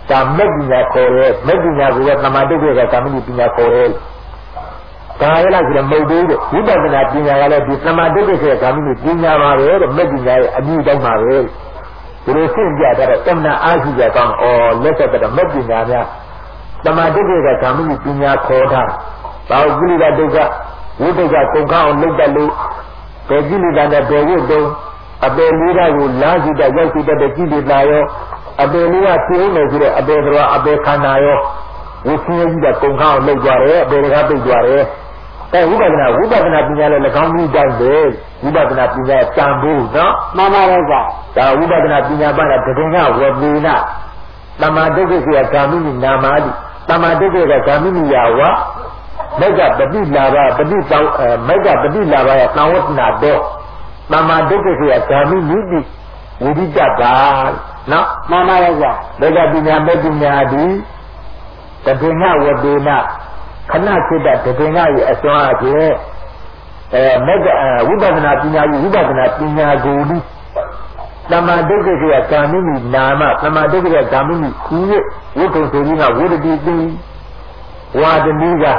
ဒါမက်ပညာခေါ်တယ်မက်ပညာကသမာဓိကကာမိပညာခေါ်တယ်ဒါရလားဆိုတော့မဟုတ်သေးတယ်ဝိပဿနာပညာကလည်းဒီသမာဓိကကာမိပညာပါပဲတဲ့မက်ပညာရဲ့အမှုတိုင်းပါပဲဒီလိုရှင်းပြတာတော့တမနာအားရှိကြကောင်းလက်ဆက်တဲ့မက်ပညာများသမာဓိကကာမိပညာခေါ်တာဘာဝိလိကဒုက္ခဝိတ္တကကုန်ခအောင်လုပ်တတ်လို့ဘယ်ကိလေသာနဲ့ဘယ်ဝိတ္တုအပေလေးဓာတ်ကိုလားရှိတဲ့ရောက်ရှိတဲ့ကိလေသာရောအပေလေးကပြင်းနေဆိုတဲ့အပေတော်အပေခန္ဓာရောဝိသင်းကြီးကကုန်ခအောင်လုပ်ကြတယ်အပေကပိတ်ကြတယ်အဲဝိပဿနာပညာလည်း၎င်းကြီးတိုင်းပဲဝိပဿနာပညာတန်ဖို့နော်မှန်ပါရဲ့ကွာဒါဝိပဿနာပညာပါတာတကယ်ကဝေပိနသမာဓိကကာမိနာမတိသမာဓိကကာမိယာဝမက္ကပฏิလာဘပฏิတောင်းမက္ကပฏิလာဘရဲ့သံဝတ္တနာတော့သမာဓိကဂာမိနိတိဝိရိတတာနော်မှန်ပါရဲ့ကွာမက္ကပညာမက္ကပညာဒီတတိငဝတေနခဏဖြစ်တဲ့တတိငရဲ့အစွမ်းအဖြစ်မက္ကဝိပဿနာပညာကြီးဝိပဿနာပညာကိုဒီသမာဓိကဂာမိနိနာမသမာဓိကဂာမိနိခုရဝိတုဆိုကြီးကဝိရတိတိဝါဒနီက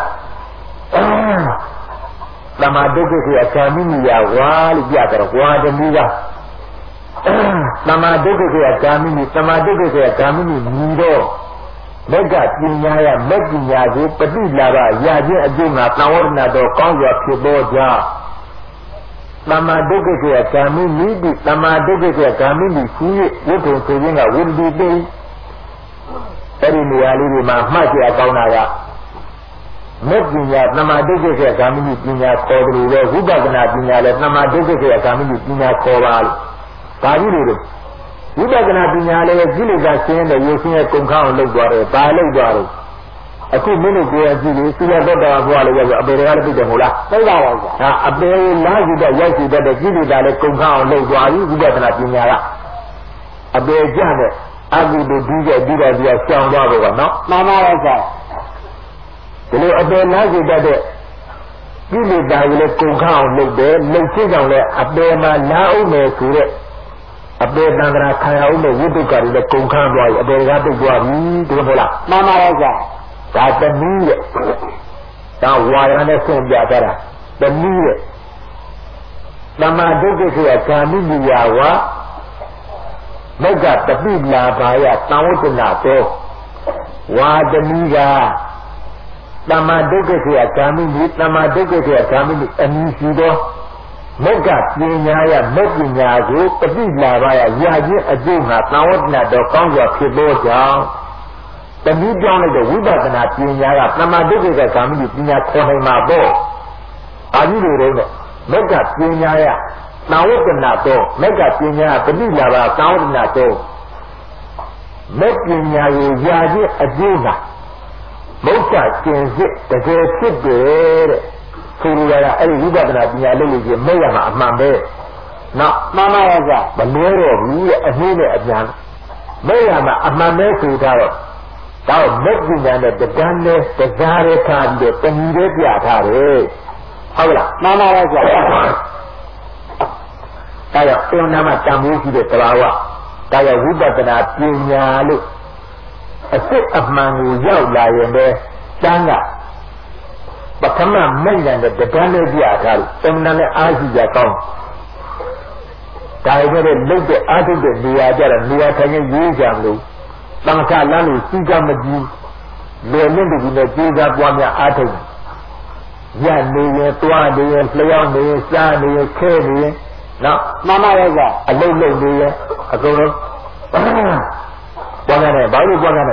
သမာဓိကကာမိယာဝါလို့ပြကြတော့ဝါဒနီကသမာဓိကကာမိသမာဓိကကာမိမြည်တော့မက္ကပညာရမက္ကပညာကိုပฏิလာဘရာခြင်းအကျိုးငါသံဝရဏတော်ကောင်းစွာဖြစ်ပေါ်ကြသမာဓိကကာမိနိတိသမာဓိကကာမိခုဝိထုံဆိုခြင်းကဝိတ္တိတိအဲ့ဒီနေရာလေးတွေမှာမှတ်ကြအကောင်းတာကမက္ကပညာသမာဓိကကာမိပညာခေါ်တယ်လို့ဝိပဿနာပညာလည်းသမာဓိကကာမိပညာခေါ်ပါလို့ဒါကြီးတွေဝိပဿနာပညာလည်းကိလေသာရှင်းတဲ့ရုပ်ရှင်ရဲ့ကုန်ခအောင်လုပ်သွားတယ်ဒါလုပ်သွားတယ်အခုမင်းတို့ကိုယ်အကြည့်လို့သုရတ္တဝါဘွားလည်းရောက်အပေတွေကလည်းပြည့်တယ်မဟုတ်လားသိပါပါဗျာဟာအပေလာရှိတဲ့ရောက်ရှိတဲ့ကိလေသာလည်းကုန်ခအောင်လုပ်သွားပြီဝိပဿနာပညာကအပေကြတဲ့အကုသိုလ်ပြီးတဲ့ပြီးတော့ရှောင်သွားတော့ကနော်မှန်ပါရဲ့ကွာဒီလိုအပေလာရှိတဲ့ကိလေသာကိုလည်းကုန်ခအောင်လုပ်တယ်လုပ်ချင်းကြောင့်လည်းအပေမှာလာအောင်မယ်ဆိုတဲ့အပေတန်ត្រာခံရအောင်လို့ဝိတုကတွေလည်းကုန်ခန်းသွားပြီအပေကတုတ်သွားပြီဒီလိုမဟုတ်လားမှန်ပါရဲ့ကွာဒါတနည်းရဲ့ဒါဝါရနဲ့ဆွံ့ပြတာတနည်းရဲ့သမာဓိကကာမိယာဝမက္ကပฏิလာဘာယသံဝတ္တနာတောဝါဒနီကသမာဓိကကာမိသမာဓိကကာမိအနည်းရှိသောမက္ကပညာရမက္ကပညာကိုပฏิလာဘာယရာခြင်းအကျိုးငါသံဝတ္တနာတော်ကောင်းစွာဖြစ်သောကြောင့်တနည်းပြောင်းလိုက်တဲ့ဝိပဿနာပညာကသမာဓိကကာမိပညာခေါ်နိုင်မှာပေါ့အာကြီးတွေတော့မက္ကပညာရသံဝတ္တနာတော်မက္ကပညာပฏิလာဘာသံဝတ္တနာတော်မက္ကပညာကိုရာခြင်းအကျိုးငါမုက္ခကျင်စစ်တကယ်ဖြစ်တယ်တဲ့ဆိုလိုတာကအဲ့ဒီဝိပဿနာပညာလုပ်လို့ချင်းမဲ့ရမှာအမှန်ပဲနော်မှန်ပါရဲ့ကွာမလွဲတော့ဘူးတဲ့အနည်းနဲ့အပြန်မဲ့ရမှာအမှန်ပဲဆိုတော့တော့မက္ကပညာနဲ့တဏ္ဍနဲ့တရားရထားပြီးတော့တဏှီတွေပြထားတယ်ဟုတ်လားမှန်ပါရဲ့ကွာအဲ့တော့အင်းနာမတန်ဖိုးရှိတဲ့တရားဝဒါရဝိပဿနာပညာလို့အစစ်အမှန်ကိုရောက်လာရင်ပဲတန်းကပထမမိတ်တဲ့တဏှနဲ့ပြထားလို့တဏှနဲ့အားရှိကြကောင်းဒါရတဲ့လုတ်တဲ့အားထုတ်တဲ့နေရာကြတော့နေရာထိုင်ရင်ရေးကြမလို့တန်ခါလမ်းလို့စီကမကြည့်လေနဲ့တကူနဲ့ကြေးစားပွားများအားထုတ်ရနေရင်တွားနေရင်လျှောက်နေရင်စားနေရင်ခဲနေရင်နော်မှန်ပါရဲ့ကွာအလုံးလုံးနေရင်အကုန်လုံးပွားရတယ်ဘာလို့ပွားရလဲ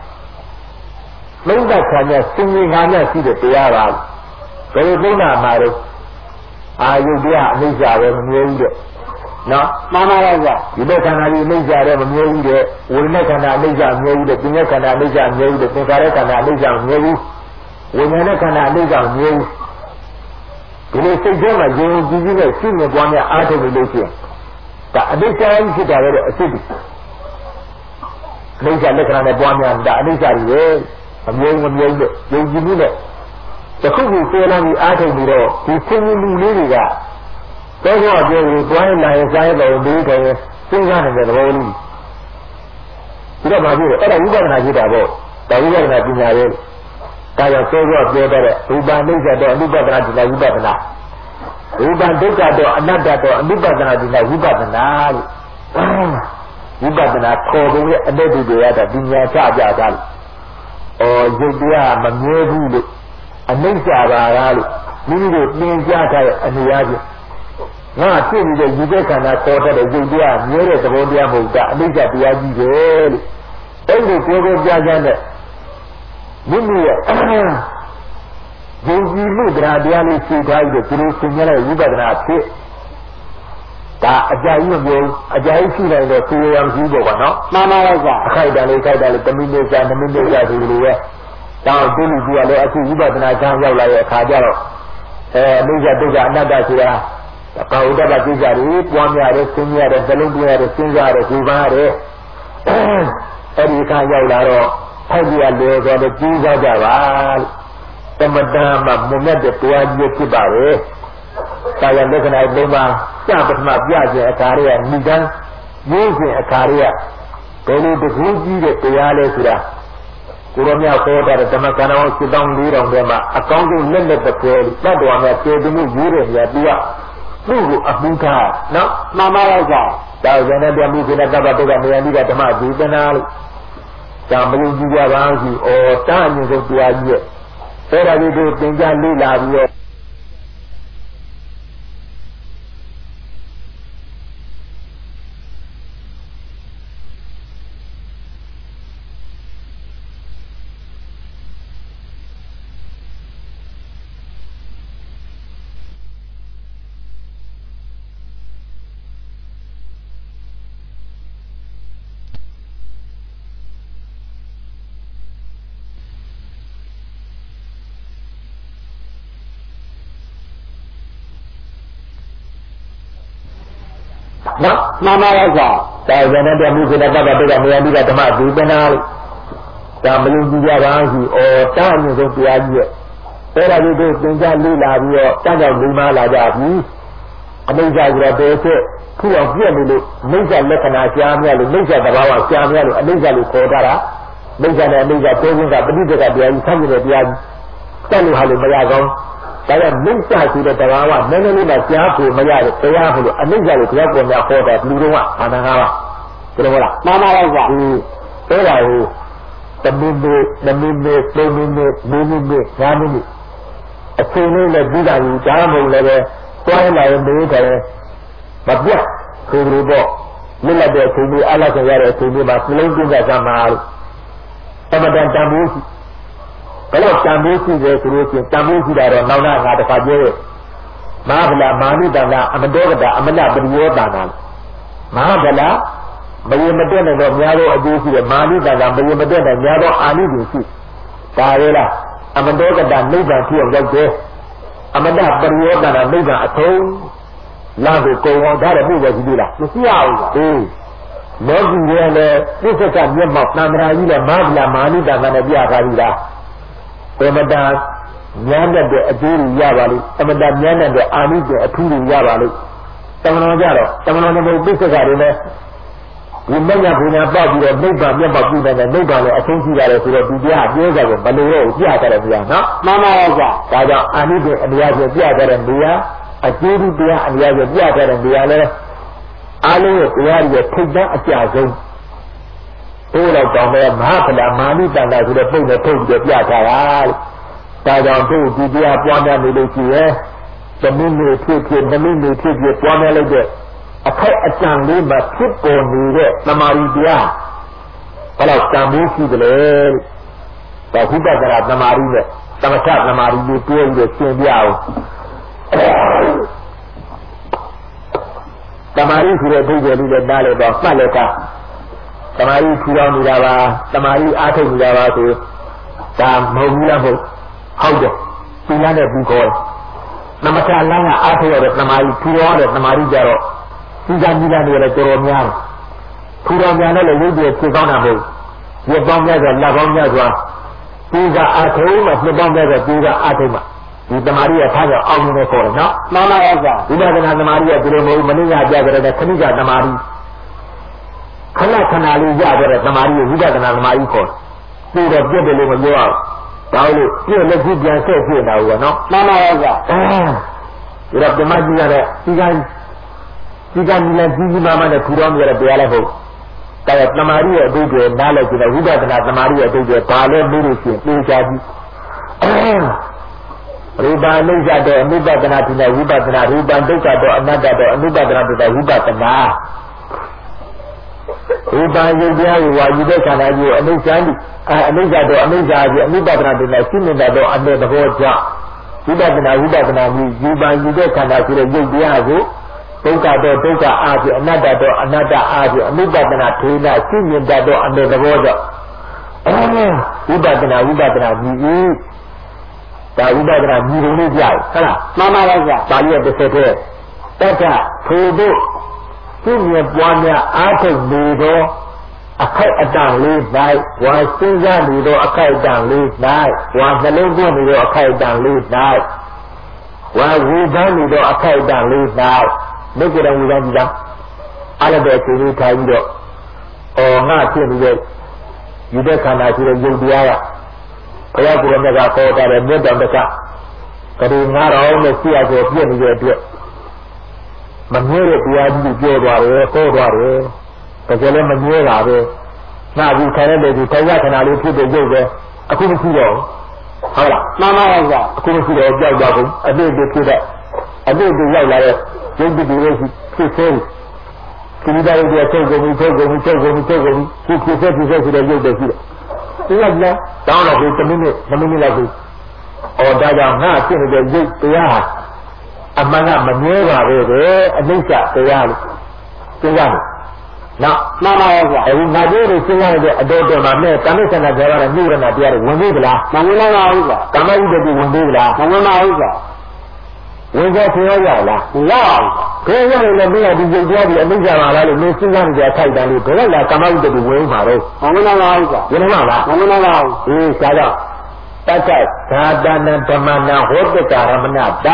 လုံးသက်ခံရစင်ကြီးငါးနဲ့ရှိတဲ့တရားပါဘယ်လိုသုံးတာမှာတော့အာယုတရားအနိစ္စပဲမမြဲဘူးတဲ့နော်မှန်ပါရဲ့ကွာဒီဘက်ခန္ဓာကြီးအနိစ္စလည်းမမြဲဘူးတဲ့ဝိညာဉ်ခန္ဓာအနိစ္စမမြဲဘူးတဲ့ပညာခန္ဓာအနိစ္စမမြဲဘူးတဲ့သင်္ခါရခန္ဓာအနိစ္စမမြဲဘူးဝိညာဉ်ခန္ဓာအနိစ္စမမြဲဘူးဒီလိုစိတ်ထဲမှာယုံကြည်ကြည်နဲ့ရှင်းနေပွားများအားထုတ်လို့ရှိရင်ဒါအနိစ္စကြီးဖြစ်တာပဲတဲ့အစစ်ဒီအနိစ္စလက္ခဏာနဲ့ပွားများဒါအနိစ္စကြီးပဲမမြဲဘူးတဲ့ယုံကြည်မှုနဲ့တခုခုစေလာပြီးအားထုတ်ပြီးတော့ဒီသင်္ကြန်လူလေးတွေကတော့ပြောပြီးတွိုင်းလာရင်စားရတော့ဒီတည်းစဉ်းစားနေတဲ့သဘောလေးဒီတော့မှပြည့်တယ်အဲ့ဒါဝိပဿနာကြည့်တာပေါ့ဒါဝိပဿနာပညာပဲဒါကြောင့်စောစောပြောတဲ့ရူပနိစ္စတော့အနုပဒနာဒီလားဝိပဿနာရူပဒုက္ခတော့အနတ္တတော့အနုပဒနာဒီလားဝိပဿနာလို့ဝိပဿနာခေါ်ပုံရဲ့အတ္တတွေရတာပညာချပြတာလို့ရုပ်တရားမမြဲဘူးလို့အနိစ္စပါလားလို့မိမိတို့သင်ကြားထားတဲ့အနေအချင်းငါဖြစ်နေတဲ့ယူတဲ့ခန္ဓာပေါ်တဲ့ရုပ်တရားမြဲတဲ့သဘောတရားမဟုတ်တာအနိစ္စတရားကြီးပဲလို့အဲ့ဒီကိုယ်ကိုကြားကြတဲ့မိမိရဲ့ယုံကြည်မှုတရားလေးရှိထားပြီးတော့ဒီလိုသင်ကြားတဲ့ဝိပဿနာဖြစ်ဒါအကြိုက်မျိုးအကြိုက်ရှိတယ်လို့သိရအောင်ကြည့်ဖို့ပါနော်မှန်ပါပါဗျာအခိုက်တန်လေးခိုက်တန်လေးတမိနစ်ကြာ2မိနစ်ကြာဒီလိုပဲတောင်းတူလူကြီးကလည်းအခုဝိပဿနာကျမ်းရောက်လာတဲ့အခါကျတော့အနိစ္စဒုက္ခအနတ္တဆိုတာဘာဝတ္တပကိစ္စတွေပွားများတယ်ဆင်းရဲတယ်ဇလုံးပြရတယ်စဉ်းစားရတယ်ဒီပါရတယ်အဲ့ဒီအခါရောက်လာတော့ထိုက်ပြလေဆိုတော့ကြီးစားကြပါသမတမှာမမြတ်တဲ့တရားကြီးဖြစ်ပါရဲ့ဒါရလက္ခဏာ၃ပါးစပထမပြခြင်းအခါတွေကမိကံရေးခြင်းအခါတွေကဘယ်လိုတကူကြီးတဲ့တရားလဲဆိုတာကိုရောမြတ်ခေါ်တာဓမ္မကဏ္ဍအောင်7,400ထဲမှာအကောင်းဆုံးလက်လက်တစ်ပွဲတတ်တော်များကျေသူမှုရေးတဲ့နေရာသူကသူ့ကိုအမှုထားနော်မှန်ပါပါကြောင့်ဒါကြောင့်လည်းပြမှုကိစ္စကပ္ပတုကနေရာလိကဓမ္မဒေသနာလို့ဒါမယုံကြည်ကြပါဘူးတာအမြင့်ဆုံးတရားကြီးရဲ့အဲ့ဒါကြီးကိုသင်ကြားလေ့လာပြီးတော့နော်မှန်ပါရဲ့ကွာဒါကြောင့်လည်းပြမှုကိစ္စကပ္ပတုကနေရာလိကဓမ္မဒေသနာလို့ဒါမယုံကြည်ကြပါဘူးတာအမြင့်ဆုံးတရားကြီးရဲ့အဲ့ဒါလေးကိုသင်ကြားလေ့လာပြီးတော့တန်းကြောင့်ဒီမှာလာကြပြီအနိစ္စဆိုတော့ဘယ်ဖြစ်ခုအောင်ပြည့်နေလို့မိစ္ဆာလက္ခဏာရှားမြလို့မိစ္ဆာသဘာဝရှားမြလို့အနိစ္စလို့ခေါ်တာမိစ္ဆာနဲ့အနိစ္စကိုယ်ကပဋိစ္ဆေကတရားကြီးဆန့်ကျင်တဲ့တရားကြီးတတ်လို့ဟာလို့မရကောင်းဒါကြောင့်မိစ္ဆာဆိုတဲ့သဘာဝနည်းနည်းလေးမှကြားဖို့မရတဲ့တရားဖို့လို့အနိစ္စလို့တရားပေါ်များဟောတာလူတော်ကဘာနာငါးပါးဒီလိုမလားမှန်ပါပါကွာအဲ့ဒါကို3မိနစ်4မိနစ်5မိနစ်အချိန်လေးနဲ့ပြီးတာကြီးကြားမလို့လည်းပဲတွားလာရင်မေးတယ်မပြတ်ဆိုလိုပေါ့လွတ်လပ်တဲ့အချိန်လေးအလားဆရာတဲ့အချိန်လေးမှာစလုံးကျင်းကြကြမှာလို့အမတန်တန်ဖိုးရှိဘယ်တော့တန်ဖိုးရှိတယ်ဆိုလို့ရှိရင်တန်ဖိုးရှိတာတော့နောက်ငါတစ်ခါပြောရဲ့မဟာဗလာမာနိတန္တအမတောကတာအမလပရိယောတန္တမဟာဗလာမယမတက်နဲ့တော့များသောအကျိုးရှိတယ်မာနိတန္တမယမတက်နဲ့များသောအာနိသင်ရှိဒါရဲလားအမတောကတာနိဗ္ဗာန်ဖြစ်အောင်ရောက်တယ်အမတပရိယောတန္တနိဗ္ဗာန်အဆုံးလာကိုကုံအောင်ဒါလည်းမှုပဲရှိသေးလားမရှိရဘူးဟေးလောကီရဲ့လည်းပြစ္ဆကမျက်မှောက်တန္တရာကြီးလည်းမဟာဗလာမာနိတန္တနဲ့ပြထားပြီလားအမတဉာဏ်တဲ့အကျိုးတွေရပါလိမ့်အမတဉာဏ်တဲ့အာနိသင်အထူးတွေရပါလိမ့်တမန်တော်ကြတော့တမန်တော်တွေပြစ္ဆကတွေလည်းဒီမညာဘုရားပေါက်ပြီးတော့နိဗ္ဗာန်မျက်မှောက်ပြုတဲ့နိဗ္ဗာန်လည်းအဆုံးရှိရတယ်ဆိုတော့ဒီတရားပြောကြတယ်ဘယ်လိုလဲပြကြတယ်ဗျာနော်မှန်ပါပါကွာဒါကြောင့်အာနိသင်အတရားပြကြတဲ့နေရာအကျိုးတရားအတရားပြကြတဲ့နေရာလဲအားလုံးရဲ့တရားတွေထိတ်တန်းအကြဆုံးဘိုးတော်တောင်တဲ့မဟာဗလာမာနိတန္တဆိုတဲ့ပုံနဲ့ထုတ်ပြီးပြထားတာဒါကြောင့်တို့ဒီတရားပွားများနေလို့ရှိရဲ့3မိနစ်ဖြစ်2မိနစ်ဖြစ်ပွားများလိုက်တဲ့အခိုက်အတန့်လေးမှာဖြစ်ပေါ်နေတဲ့သမာဓိတရားဘယ်လောက်တန်ဖိုးရှိသလဲဒါဝိပဿနာသမာဓိနဲ့သမထသမာဓိကိုတွဲပြီးရှင်းပြအောင်သမာဓိဆိုတဲ့ဘုရားလေးလည်းနားလည်တော့မှတ်လည်းကသမာဓိထူထောင်နေတာပါသမာဓိအားထုတ်နေတာပါဆိုဒါမဟုတ်ဘူးလားဟုတ်တယ်သီလနဲ့ပြီးခေါ်သမထလမ်းကအားထုတ်ရတဲ့သမာဓိထူထောင်ရတဲ့သမာဓိကြတော့ဒီကံဒီကံတွေလည်းတော်တော်များထူထောင်များလည်းရုပ်တွေဖြစ်ကောင်းတာမဟုတ်ရပောင်းများစွာလက်ပေါင်းများစွာဒီကအားထုတ်မှနှစ်ပေါင်းများစွာဒီကအားထုတ်မှဒီသမာဓိရထားကြအောင်နေခေါ်တယ်နော်မှန်ပါရဲ့ကွာဝိပဿနာသမာဓိကဒီလိုမဟုတ်မနိညာပြကြတဲ့ခဏိကသမာဓိခဏခဏလေးရကြတဲ့သမာဓိကိုဝိပဿနာသမာဓိခေါ်ပြီးတော့ပြည့်တယ်လို့မပြောအောင်ဒါလို့ပြည့်လက်ကြီးပြန်ဆက်ပြနေတာဟုတ်ကဲ့နော်မှန်ပါရဲ့ဗျာဒါတော့ဓမ္မကြီးရတဲ့ဒီကနေ့လည်းကြီးမားမားနဲ့ထူတော်မြတ်တဲ့တရားလည်းဟုတ်ဒါကသမာဓိရဲ့အတူတူနားလည်ကြည့်တဲ့ဝိပဿနာသမာဓိရဲ့အတူတူဘာလဲမေးလို့ရှိရင်သိကြပြီရူပအနိစ္စတော့အနုပဒနာတိနဲ့ဝိပဿနာရူပဒုက္ခတော့အနတ္တတော့အနုပဒနာတိနဲ့ဝိပဿနာရူပယုတ်တရားကိုဝါယူတဲ့ခန္ဓာကြီးကိုအနိစ္စအနိစ္စတော့အနိစ္စကြီးအနုပဒနာတိနဲ့ရှင်းနေတာတော့အတဲ့သဘောကြောင့်ဝိပဿနာကြီးရူပယူတဲ့ခန္ဓာဆိုတဲ့ယုတ်တရားကိုဒုက္ခတော့ဒုက္ခအားဖြင့်အနတ္တတော့အနတ္တအားဖြင့်အနုပဒနာထေနရှင်းနေတာတော့အတဲ့သဘောကြောင့်ဝိပဿနာကြီးဒါဝိပဿနာညီုံလေးကြားဟုတ်လားမှန်ပါပါဗျာပါဠိရဲ့တစ်ဆက်တည်းတက္ကထိုတို့သူ့မြေပွားများအားထုတ်နေသောအခိုက်အတန့်လေး၌ဝါစဉ်းစားနေသောအခိုက်အတန့်လေး၌ဝါနှလုံးသွင်းနေသောအခိုက်အတန့်လေး၌ဝါဝေဖန်နေသောအခိုက်အတန့်လေး၌မိစ္ဆာဝေဖန်ကြည့်လားအားလည်းပဲခြေလေးထားပြီးတော့ငါဖြစ်နေတဲ့ယူတဲ့ခန္ဓာရှိတဲ့ယုတ်တရားကဘုရားကိုယ်တော်ကခေါ်တာတဲ့မြတ်တော်တက္ကကတိ9000နဲ့ရှိရကိုပြည့်နေတဲ့အတွက်မမြဲတဲ့တရားကြီးပြောသွားတယ်ဟောသွားတယ်တကယ်လည်းမမြဲတာပဲငါအခုခံရတဲ့ဒီတရားခန္ဓာလေးဖြစ်တဲ့ရုပ်ပဲအခုမရှိတော့ဟုတ်လားမှန်ပါပါဗျာအခုမရှိတော့ကြောက်သွားကုန်အတိတ်ဖြစ်တဲ့အတိတ်ရောက်လာတဲ့ရုပ်တည်လေးဖြစ်သေးကိလေသာတွေချုပ်ကုန်ပြီခုဖြစ်ဆက်ဆိုတဲ့ရုပ်တွေရှိတယ်ဒီကလည်းတောင်းတော့ဒီ2မိနစ်လောက်ပြီဒါကြောင့်ငါဖြစ်နေတဲ့ရုပ်တရားအမှန်ကမမြဲပါပဲအနိစ္စတရားလို့သိရမယ်နော်မှန်ပါရဲ့ဗျာအခုငါတို့တွေသိရတဲ့အတော်တော်မှာမဲ့ကာမိသနာတရားနဲ့နိရဏတရားတွေဝင်သေးသလားမဝင်ပါဘူးဗျာကာမဥဒ္ဒတိဝင်သေးသလားမဝင်ပါဘူးဗျာဝင်ကြသိရရလားမရဘူးဘယ်ရတယ်လဲပြီးတော့ဒီရုပ်တရားတွေအနိစ္စပါလားလို့မင်းစဉ်းစားနေကြထိုက်တယ်လို့ဘယ်တော့လာကာမဥဒ္ဒတိဝင်မှာတော့မဝင်ပါဘူးဗျာဝင်မှာလားမဝင်ပါဘူးအေးဒါကြောင့်တက္ကသာတနာဓမ္မနာဟောတ္တရမဏတာ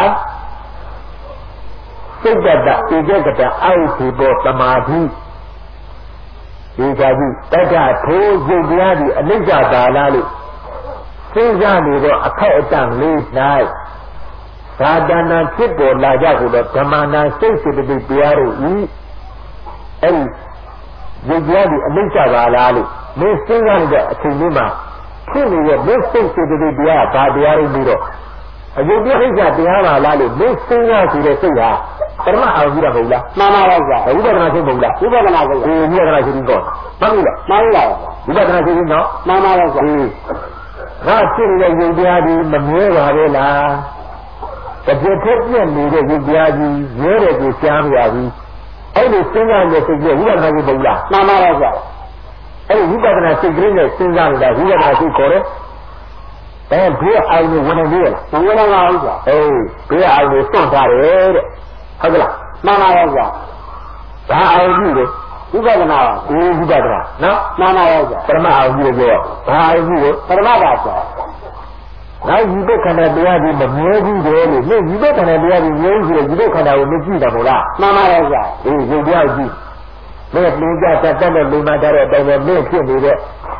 စိတ်တတဧကကတအာယုတိဘောသမာဓိဒီကကြီးတက္ကထိုးရုပ်တရားဒီအနိစ္စပါလားလို့စဉ်းစားနေတော့အခိုက်အတန့်လေး၌သာတနာဖြစ်ပေါ်လာကြကိုတော့ဓမ္မနာစိတ်စေတသိက်တရားတို့ဤအဲ့ဒီရုပ်တရားဒီအနိစ္စပါလားလို့မင်းစဉ်းစားနေတဲ့အချိန်လေးမှာဖြစ်နေတဲ့မစ္စိတ်စေတသိက်တရားဘာတရားတွေပြီးတော့အယုတ်ပြိဋ္ဌာတရားပါလားလို့မင်းစဉ်းစားဆိုတဲ့စိတ်ဟာပရမအောင်ကြည့်တာမဟုတ်လားမှန်ပါပါဗျာဝိပဿနာသိမဟုတ်လားဝိပဿနာသိဝိပဿနာသိပြီးတော့မှန်ပြီလားမှန်ပါပါဝိပဿနာသိပြီးတော့မှန်ပါပါဗျာငါဖြစ်နေတဲ့ယုတ်တရားဒီမမြဲပါပဲလားတကယ်ထက်ပြည့်နေတဲ့ယုတ်တရားကြီးမြဲတယ်ကိုရှားမရဘူးအဲ့ဒီစဉ်းစားနေတဲ့စိတ်ကဝိပဿနာသိမဟုတ်လားမှန်ပါပါဗျာအဲ့ဒီဝိပဿနာစိတ်ကလေးနဲ့စဉ်းစားနေတာဝိပဿနာစိတ်ခေါ်တယ်ဘေးအောင်ကိုဝင်နေပြီလားမဝင်ပါဘူးကွာအေးဘေးအောင်ကိုစွန့်ထားတယ်တဲ့ဟုတ်ကလားမှန်ပါပါကွာဒါအောင်ကြည့်တယ်ဝိပဿနာပါဝိပဿနာနော်မှန်ပါပါကွာပရမအောင်ကြည့်လို့ပြောဘာအောင်ကြည့်လို့ပရမပါကွာနောက်ဒီဘက်ခန္ဓာတရားကြီးမမြဲဘူးတယ်လို့ဒီဘက်ခန္ဓာတရားကြီးမြဲဘူးဆိုတော့ဒီဘက်ခန္ဓာကိုမကြည့်တာမဟုတ်လားမှန်ပါပါကွာအေးရုပ်တရားကြည့်မင်းပြင်ကြတတ်တဲ့လူနာတဲ့အတိုင်းပဲမင်းဖြစ်နေတဲ့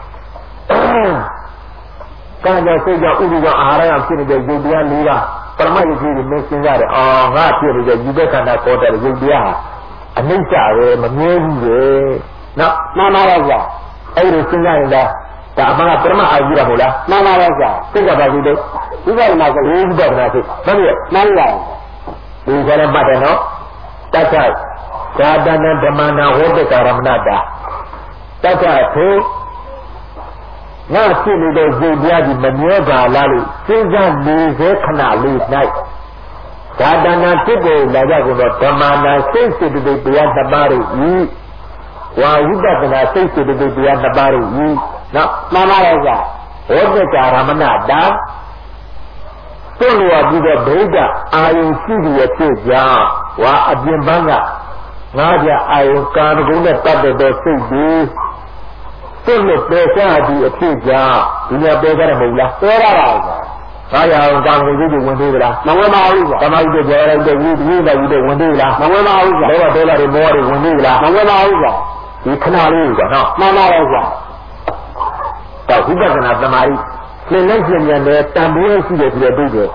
ကံကြောင့်စိတ်ကြောင့်ဥဒ္ဒကြောင့်အာဟာရကြောင့်ဖြစ်နေတဲ့ယုတ်တရား၄ပါးပရမယုတ်ကြီးကိုမင်းစဉ်းစားတယ်ငါဖြစ်နေတဲ့ဒီဘက်ခန္ဓာပေါ်တဲ့ယုတ်တရားအနိစ္စပဲမမြဲဘူးပဲနော်မှန်ပါပါကွာအဲ့ဒီစဉ်းစားနေတာဒါအမှန်ကပရမအာကြီးတာမဟုတ်လားမှန်ပါပါကွာစိတ်ကပါကြည့်တယ်ဝိပဿနာကိုဝိပဿနာစိတ်မှန်ပြီမှန်ပါဒီကလည်းမှတ်တယ်နော်တက္ကသာတနာဓမ္မနာဟောတ္တရမဏတာတက္ကထိုငါဖြစ်နေတဲ့ယုတ်တရားကြီးမမြဲပါလားလို့စဉ်းစားနေစေခဏလေး၌သာတနာဖြစ်ပေါ်လာကြကုန်တော့ဓမ္မနာစိတ်စေတသိက်တရားနှစ်ပါးတို့ဤဝါဝိပဿနာစိတ်စေတသိက်တရားနှစ်ပါးတို့ဤနော်မှန်ပါရဲ့ဗျာဟောတ္တရမဏတာသို့လိုပြီးတော့ဒိဋ္ဌအာယုရှိရဖြစ်ကြောင်းဝါအပြင်ပန်းကငါးပြအာယုကာမဂုဏ်နဲ့ပတ်သက်သောစိတ်ကြီးသို့လို့ပေရှားဒီအဖြစ်ကြောင့်ဒီနေ့ပေကြတယ်မဟုတ်လားပေရပါဘူးဘာရအောင်ကာမဂုဏ်ကြီးဝင်သေးလားမဝင်ပါဘူးကာမဂုဏ်တွေကြောက်လိုက်တဲ့ဝိသုဒ္ဓဝင်သေးလားမဝင်ပါဘူးလောဘဒေါသတွေမောဟတွေဝင်သေးလားမဝင်ပါဘူးဒီခဏလေးကနော်မှန်ပါလေဗျာတော့ဝိပဿနာသမာဓိသင်လိုက်ရှင်မြန်တယ်တန်ဖိုးရှိတယ်ဆိုတဲ့ဒုက္ခ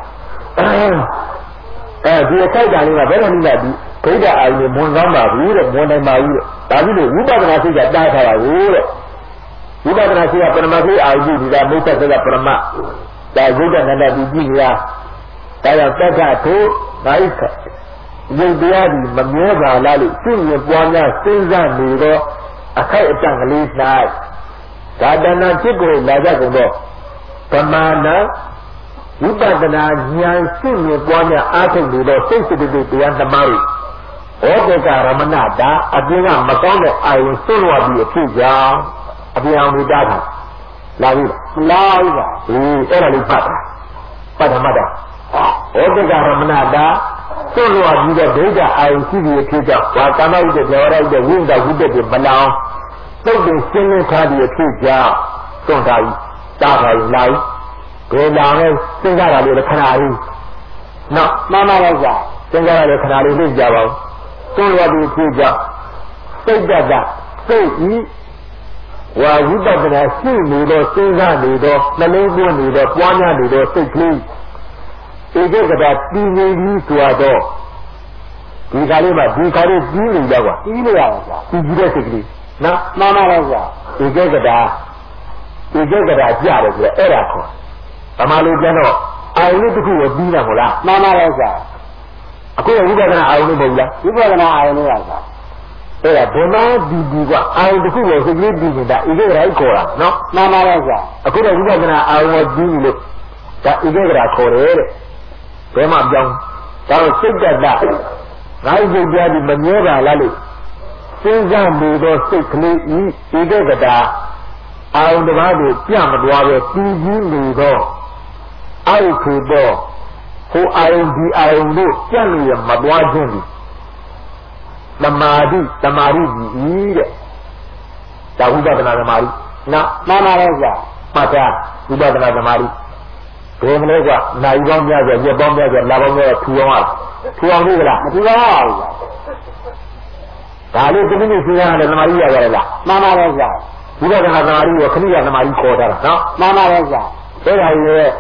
ဒီအခိုက်တာလေးကဘယ်လိုနည်းလဲဒီဒိဋ္ဌအာယုမွန်ကောင်းပါဘူးတဲ့မွန်နိုင်ပါဘူးတဲ့ဒါပြီးလို့ဝိပဿနာစိတ်ကတားထားတာကိုတဲ့ဝိပဿနာစိတ်ကပရမသိအာယုဒီကမိစ္ဆာစိတ်ကပရမဒါယုဒ္ဓနန္ဒတိကြည့်နေတာဒါကြောင့်တက္ကထိုနိုင်ခရုပ်တရားဒီမမြဲပါလားလို့သိမြင်ပွားများစဉ်းစားနေတော့အခိုက်အတန့်ကလေး၌ဒါတဏဖြစ်ကိုလာကြကုန်တော့ဗမာနာဝိပဿနာဉာဏ်သိမြင်ပွားများအားထုတ်နေတော့စိတ်စိတ္တိတရားသမားတွေဩဒေကရမဏတာအပြင်ကမကောင်းတဲ့အာယုစွန့်လွှတ်ပြီးအဖြစ်ကြောင့်အပြင်အောင်မိတာလာပြီလားလာပြီပါအဲ့ဒါလေးဖတ်တာပထမတာဩဒေကရမဏတာစွန့်လွှတ်ပြီးတဲ့ဒိဋ္ဌအာယုရှိပြီးအဖြစ်ကြောင့်ဘာကာမဝိတ္တဒေဝရဝိတ္တဝိဒ္ဓဝိတ္တတွေမလောင်တုတ်တင်ရှင်းလင်းထားပြီးအဖြစ်ကြောင့်စွန့်ထားပြီးတားထားပြီးလာပြီဒေလာနဲ့စဉ်းစားတာလေးခဏလေးနော်မှန်ပါလေဗျာစဉ်းစားရတဲ့ခဏလေးသိကြပါဦးစွန့်လွှတ်ပြီးအဖြစ်ကြောင့်စိတ်တတ်တာစိတ်ဤဝါဝိပဿနာရှိနေတော့စဉ်းစားနေတော့နှလုံးသွင်းနေတော့ပွားများနေတော့စိတ်ကလေးဧကဂတတည်နေပြီးဆိုတော့ဒီခါလေးမှာဒီခါလေးပြီးနေကြကွာပြီးနေရပါဗျာဒီကြီးတဲ့စိတ်ကလေးနော်မှန်ပါလေဗျာဧကဂတကြတယ်ဆိုတော့အဲ့ဒါခေါ်ဗမာလူပြန်တော့အာယုတစ်ခုကိုပြီးတာမဟုတ်လားမှန်ပါလေဗျာအခုဝိပဿနာအာယုမဟုတ်လားဝိပဿနာအာယုလို့ရပါအဲ့ဒါဘုမာဒီကအာယုတစ်ခုကိုစိတ်ကလေးပြီးနေတာဧကဂတခေါ်တာနော်မှန်ပါလေဗျာအခုတော့ဝိပဿနာအာယုကိုပြီးလို့ဒါဧကဂတခေါ်တယ်တဲ့ဘယ်မှာပြောင်းဒါတော့စိတ်တတ်တာငါ့စိတ်ပြားဒီမမြဲပါလားလို့စဉ်းစားနေတော့စိတ်ကလေးဤဧကဂတအာယုတစ်ပါးကိုပြမသွားပဲတည်ကြီးနေတော့အာယုခေတော့ဟိုအာယုဒီအာယုတို့ပြတ်လို့ရမသွားခြင်းဒီသမာဓိကြီးတဲ့ဒါဝိပဿနာသမာဓိနော်မှန်ပါလေဗျာမှတ်တာဝိပဿနာသမာဓိဘယ်မလဲကနိုင်ပေါင်းများဆိုရက်ပေါင်းများဆိုလာပေါင်းများထူအောင်လို့ကလားမထူအောင်ပါဘူးဗျာဒါလေးဒီနေ့စဉ်းစားရတယ်သမာဓိရရတယ်လားမှန်ပါလေဗျာဝိပဿနာသမာဓိကိုခဏရသမာဓိခေါ်တာနော်မှန်ပါလေဗျာအဲ့ဒါကြီးရဲ့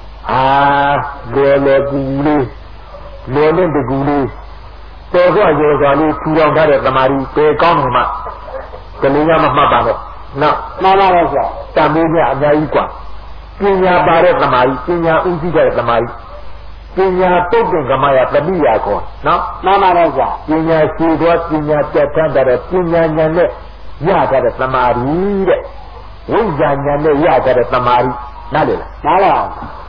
လေကူလေးလေနဲ့တကူလေးတော်ကရောစာလေးထူအောင်ထားတဲ့သမာဓိပေကောင်းတယ်မှာကလေးကမမှတ်ပါနဲ့နော်မှန်ပါလေဗျာတန်ဖိုးများအများကြီးกว่าပညာပါတဲ့သမာဓိပညာဥသိတဲ့သမာဓိပညာတုတ်တင်ကမယတတိယခေါ်နော်မှန်ပါလေဗျာပညာရှိသောပညာပြတ်ထမ်းတဲ့ပညာဉာဏ်နဲ့ရတဲ့သမာဓိတဲ့ဝိဇ္ဇာဉာဏ်နဲ့ရတဲ့သမာဓိနားလေလားနားလား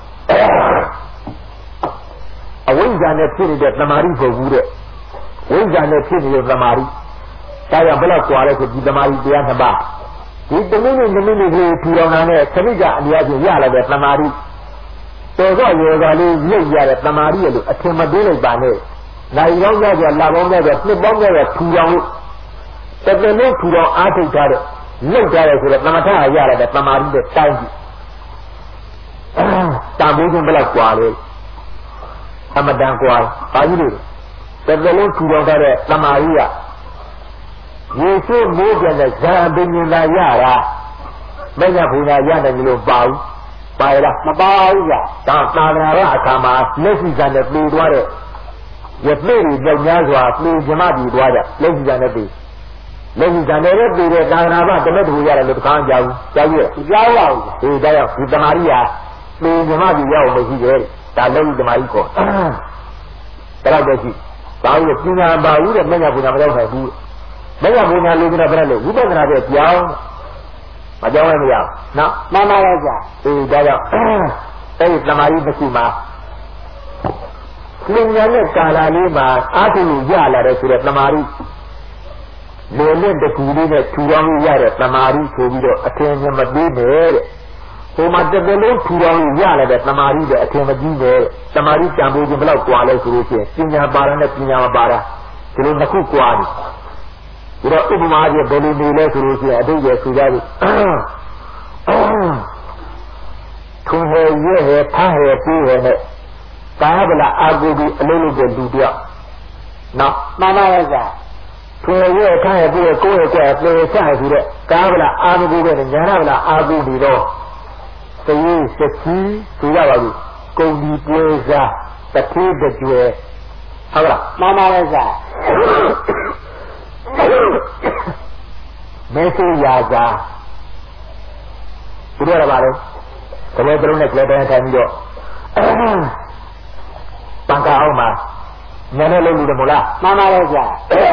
အဝိဇ္ဇာနဲ့ဖြစ်နေတဲ့သမာဓိပုဂ္ဂိုလ်တဲ့ဝိဇ္ဇာနဲ့ဖြစ်နေတဲ့သမာဓိဒါကြောင့်ဘယ်လောက်ကွာလဲဆိုဒီသမာဓိတရားနှစ်ပါးဒီတမိနစ်ကိုထူထောင်တာနဲ့ခဏကအလျားချင်းရလာတဲ့သမာဓိတော်ကရောဂါလေးရုပ်ရတဲ့သမာဓိရဲ့လို့အထင်မသေးလိုက်ပါနဲ့နိုင်ရောင်းရကြလာပေါင်းကြနှစ်ပေါင်းကြထူထောင်လို့တကယ်လို့ထူထောင်အားထုတ်ထားတဲ့လှုပ်ထားတယ်ဆိုတော့သမထရရတဲ့သမာဓိတဲ့တိုင်းကြည့်တန်ဖိုးချင်းဘယ်လောက်ကွာလဲအမတန်ကွာဘာကြီးလို့တကယ်လို့ထူထောင်ထားတဲ့သမာဓိကရေရှိမိုးပြန်တဲ့ဇာပင်ဉာဏ်ရတာမညဘုရားရတယ်လို့ပါဘူးပါရလားမပါဘူးဗျာဒါသာသနာ့အခါမှာလက်ရှိကနဲ့ပြေသွားတဲ့ရသေတွေကြောက်များစွာပြေကျမပြေသွားကြလက်ရှိကနဲ့ပြေလက်ရှိကနဲ့လည်းပြေတဲ့သာသနာ့ဘာတမက်တူရတယ်လို့တခါကြောက်ကြောက်ရဲ့ကြောက်ပါဘူးအေးဒါကြောင့်ဒီတမာရီဟာပြေကျမပြေရောက်မရှိတယ်ဒါလည်းတမာရီခေါ်ဒါတော့ရှိဘာလို့ပညာပါဘူးတဲ့မညဘုရားမရောက်နိုင်ဘူးမညဘုရားလို့ပြောတယ်လို့ဝိပဿနာတဲ့ကြောင်းမကြောင်းလည်းမရနော်မှန်ပါလားဗျာအေးဒါကြောင့်အဲဒီသမာဓိတစ်ခုမှာလင်ညာနဲ့ကာလာလေးမှာအာထုလို့ရလာတဲ့ဆိုတဲ့သမာဓိလေနဲ့တကူလေးနဲ့ထူထောင်လို့ရတဲ့သမာဓိဆိုပြီးတော့အထင်မြင်မသေးနဲ့တဲ့ဟိုမှာတစ်သက်လုံးထူထောင်လို့ရလာတဲ့သမာဓိတဲ့အထင်မကြီးနဲ့သမာဓိတန်ဖိုးခြင်းဘယ်လောက်ကွာလဲဆိုလို့ရှိရင်ပညာပါရနဲ့ပညာမပါတာဒီလိုနှစ်ခုကွာတယ်ဒါတော့ဥပမာကြီးဘယ်လိုနေလဲဆိုလို့ရှိရင်အတိတ်ရဲ့ဆိုကြပြီထုံးဟဲ့ရဲဟဲ့ဖားဟဲ့ပြေးဟဲ့နဲ့ကာဗလာအာဂုဒီအလုံးလုံးတဲ့လူတယောက်နော်မှန်ပါရဲ့ဗျာထွေရဲ့ထားရဲ့ပြီးကိုယ့်ရဲ့ကွယ်ပေချဆိုတဲ့ကားဗလာအာမကူပဲညာနာဗလာအာကူပြီးတော့သရေစချီဆိုရပါဘူးကုန်ဒီပွဲစားတတိတကြွယ်ဟုတ်လားမှန်ပါရဲ့ဗျာမေဆိုရာသာဘုရားရပါလို့တကယ်တုံးနဲ့ကြဲတဲ့ထိုင်ပြီးတော့ပန်ကာအောင်မှာညနေလုံးလို့တယ်မို့လားမှန်ပါရဲ့ဗျာ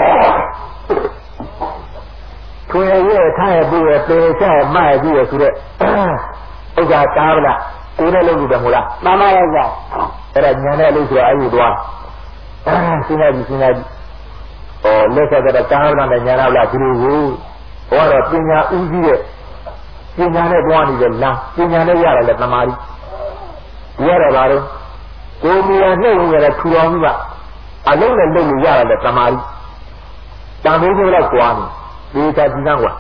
ထွေရဲ့ထားရဲ့ပြီးရဲ့ပေချရဲ့မရဲ့ပြီးရဲ့ဆိုတဲ့ဥစ္စာကားဗလားကိုယ်နဲ့လုံးလို့တယ်မို့လားမှန်ပါရဲ့ဗျာအဲ့ဒါညနေလို့ဆိုတော့အဲ့ဒီသွားစဉ်းစားကြည့်လက်ဆက်တဲ့ကားဗလားနဲ့ညာနာဗလားဒီလိုကိုဟောတော့ပညာဦးကြီးရဲ့ပညာနဲ့ပွားနေတဲ့လမ်းပညာနဲ့ရတယ်လေသမာဓိဒီရတော့ပါတော့ကိုယ်မူရနှိမ့်ဝင်ရတဲ့ထူတော်မှုကအလုံးနဲ့လုပ်လို့ရတယ်လေသမာဓိတန်ဖိုးဆိုတော့ကွာနေဒီသာကြည့်စမ်းကွာ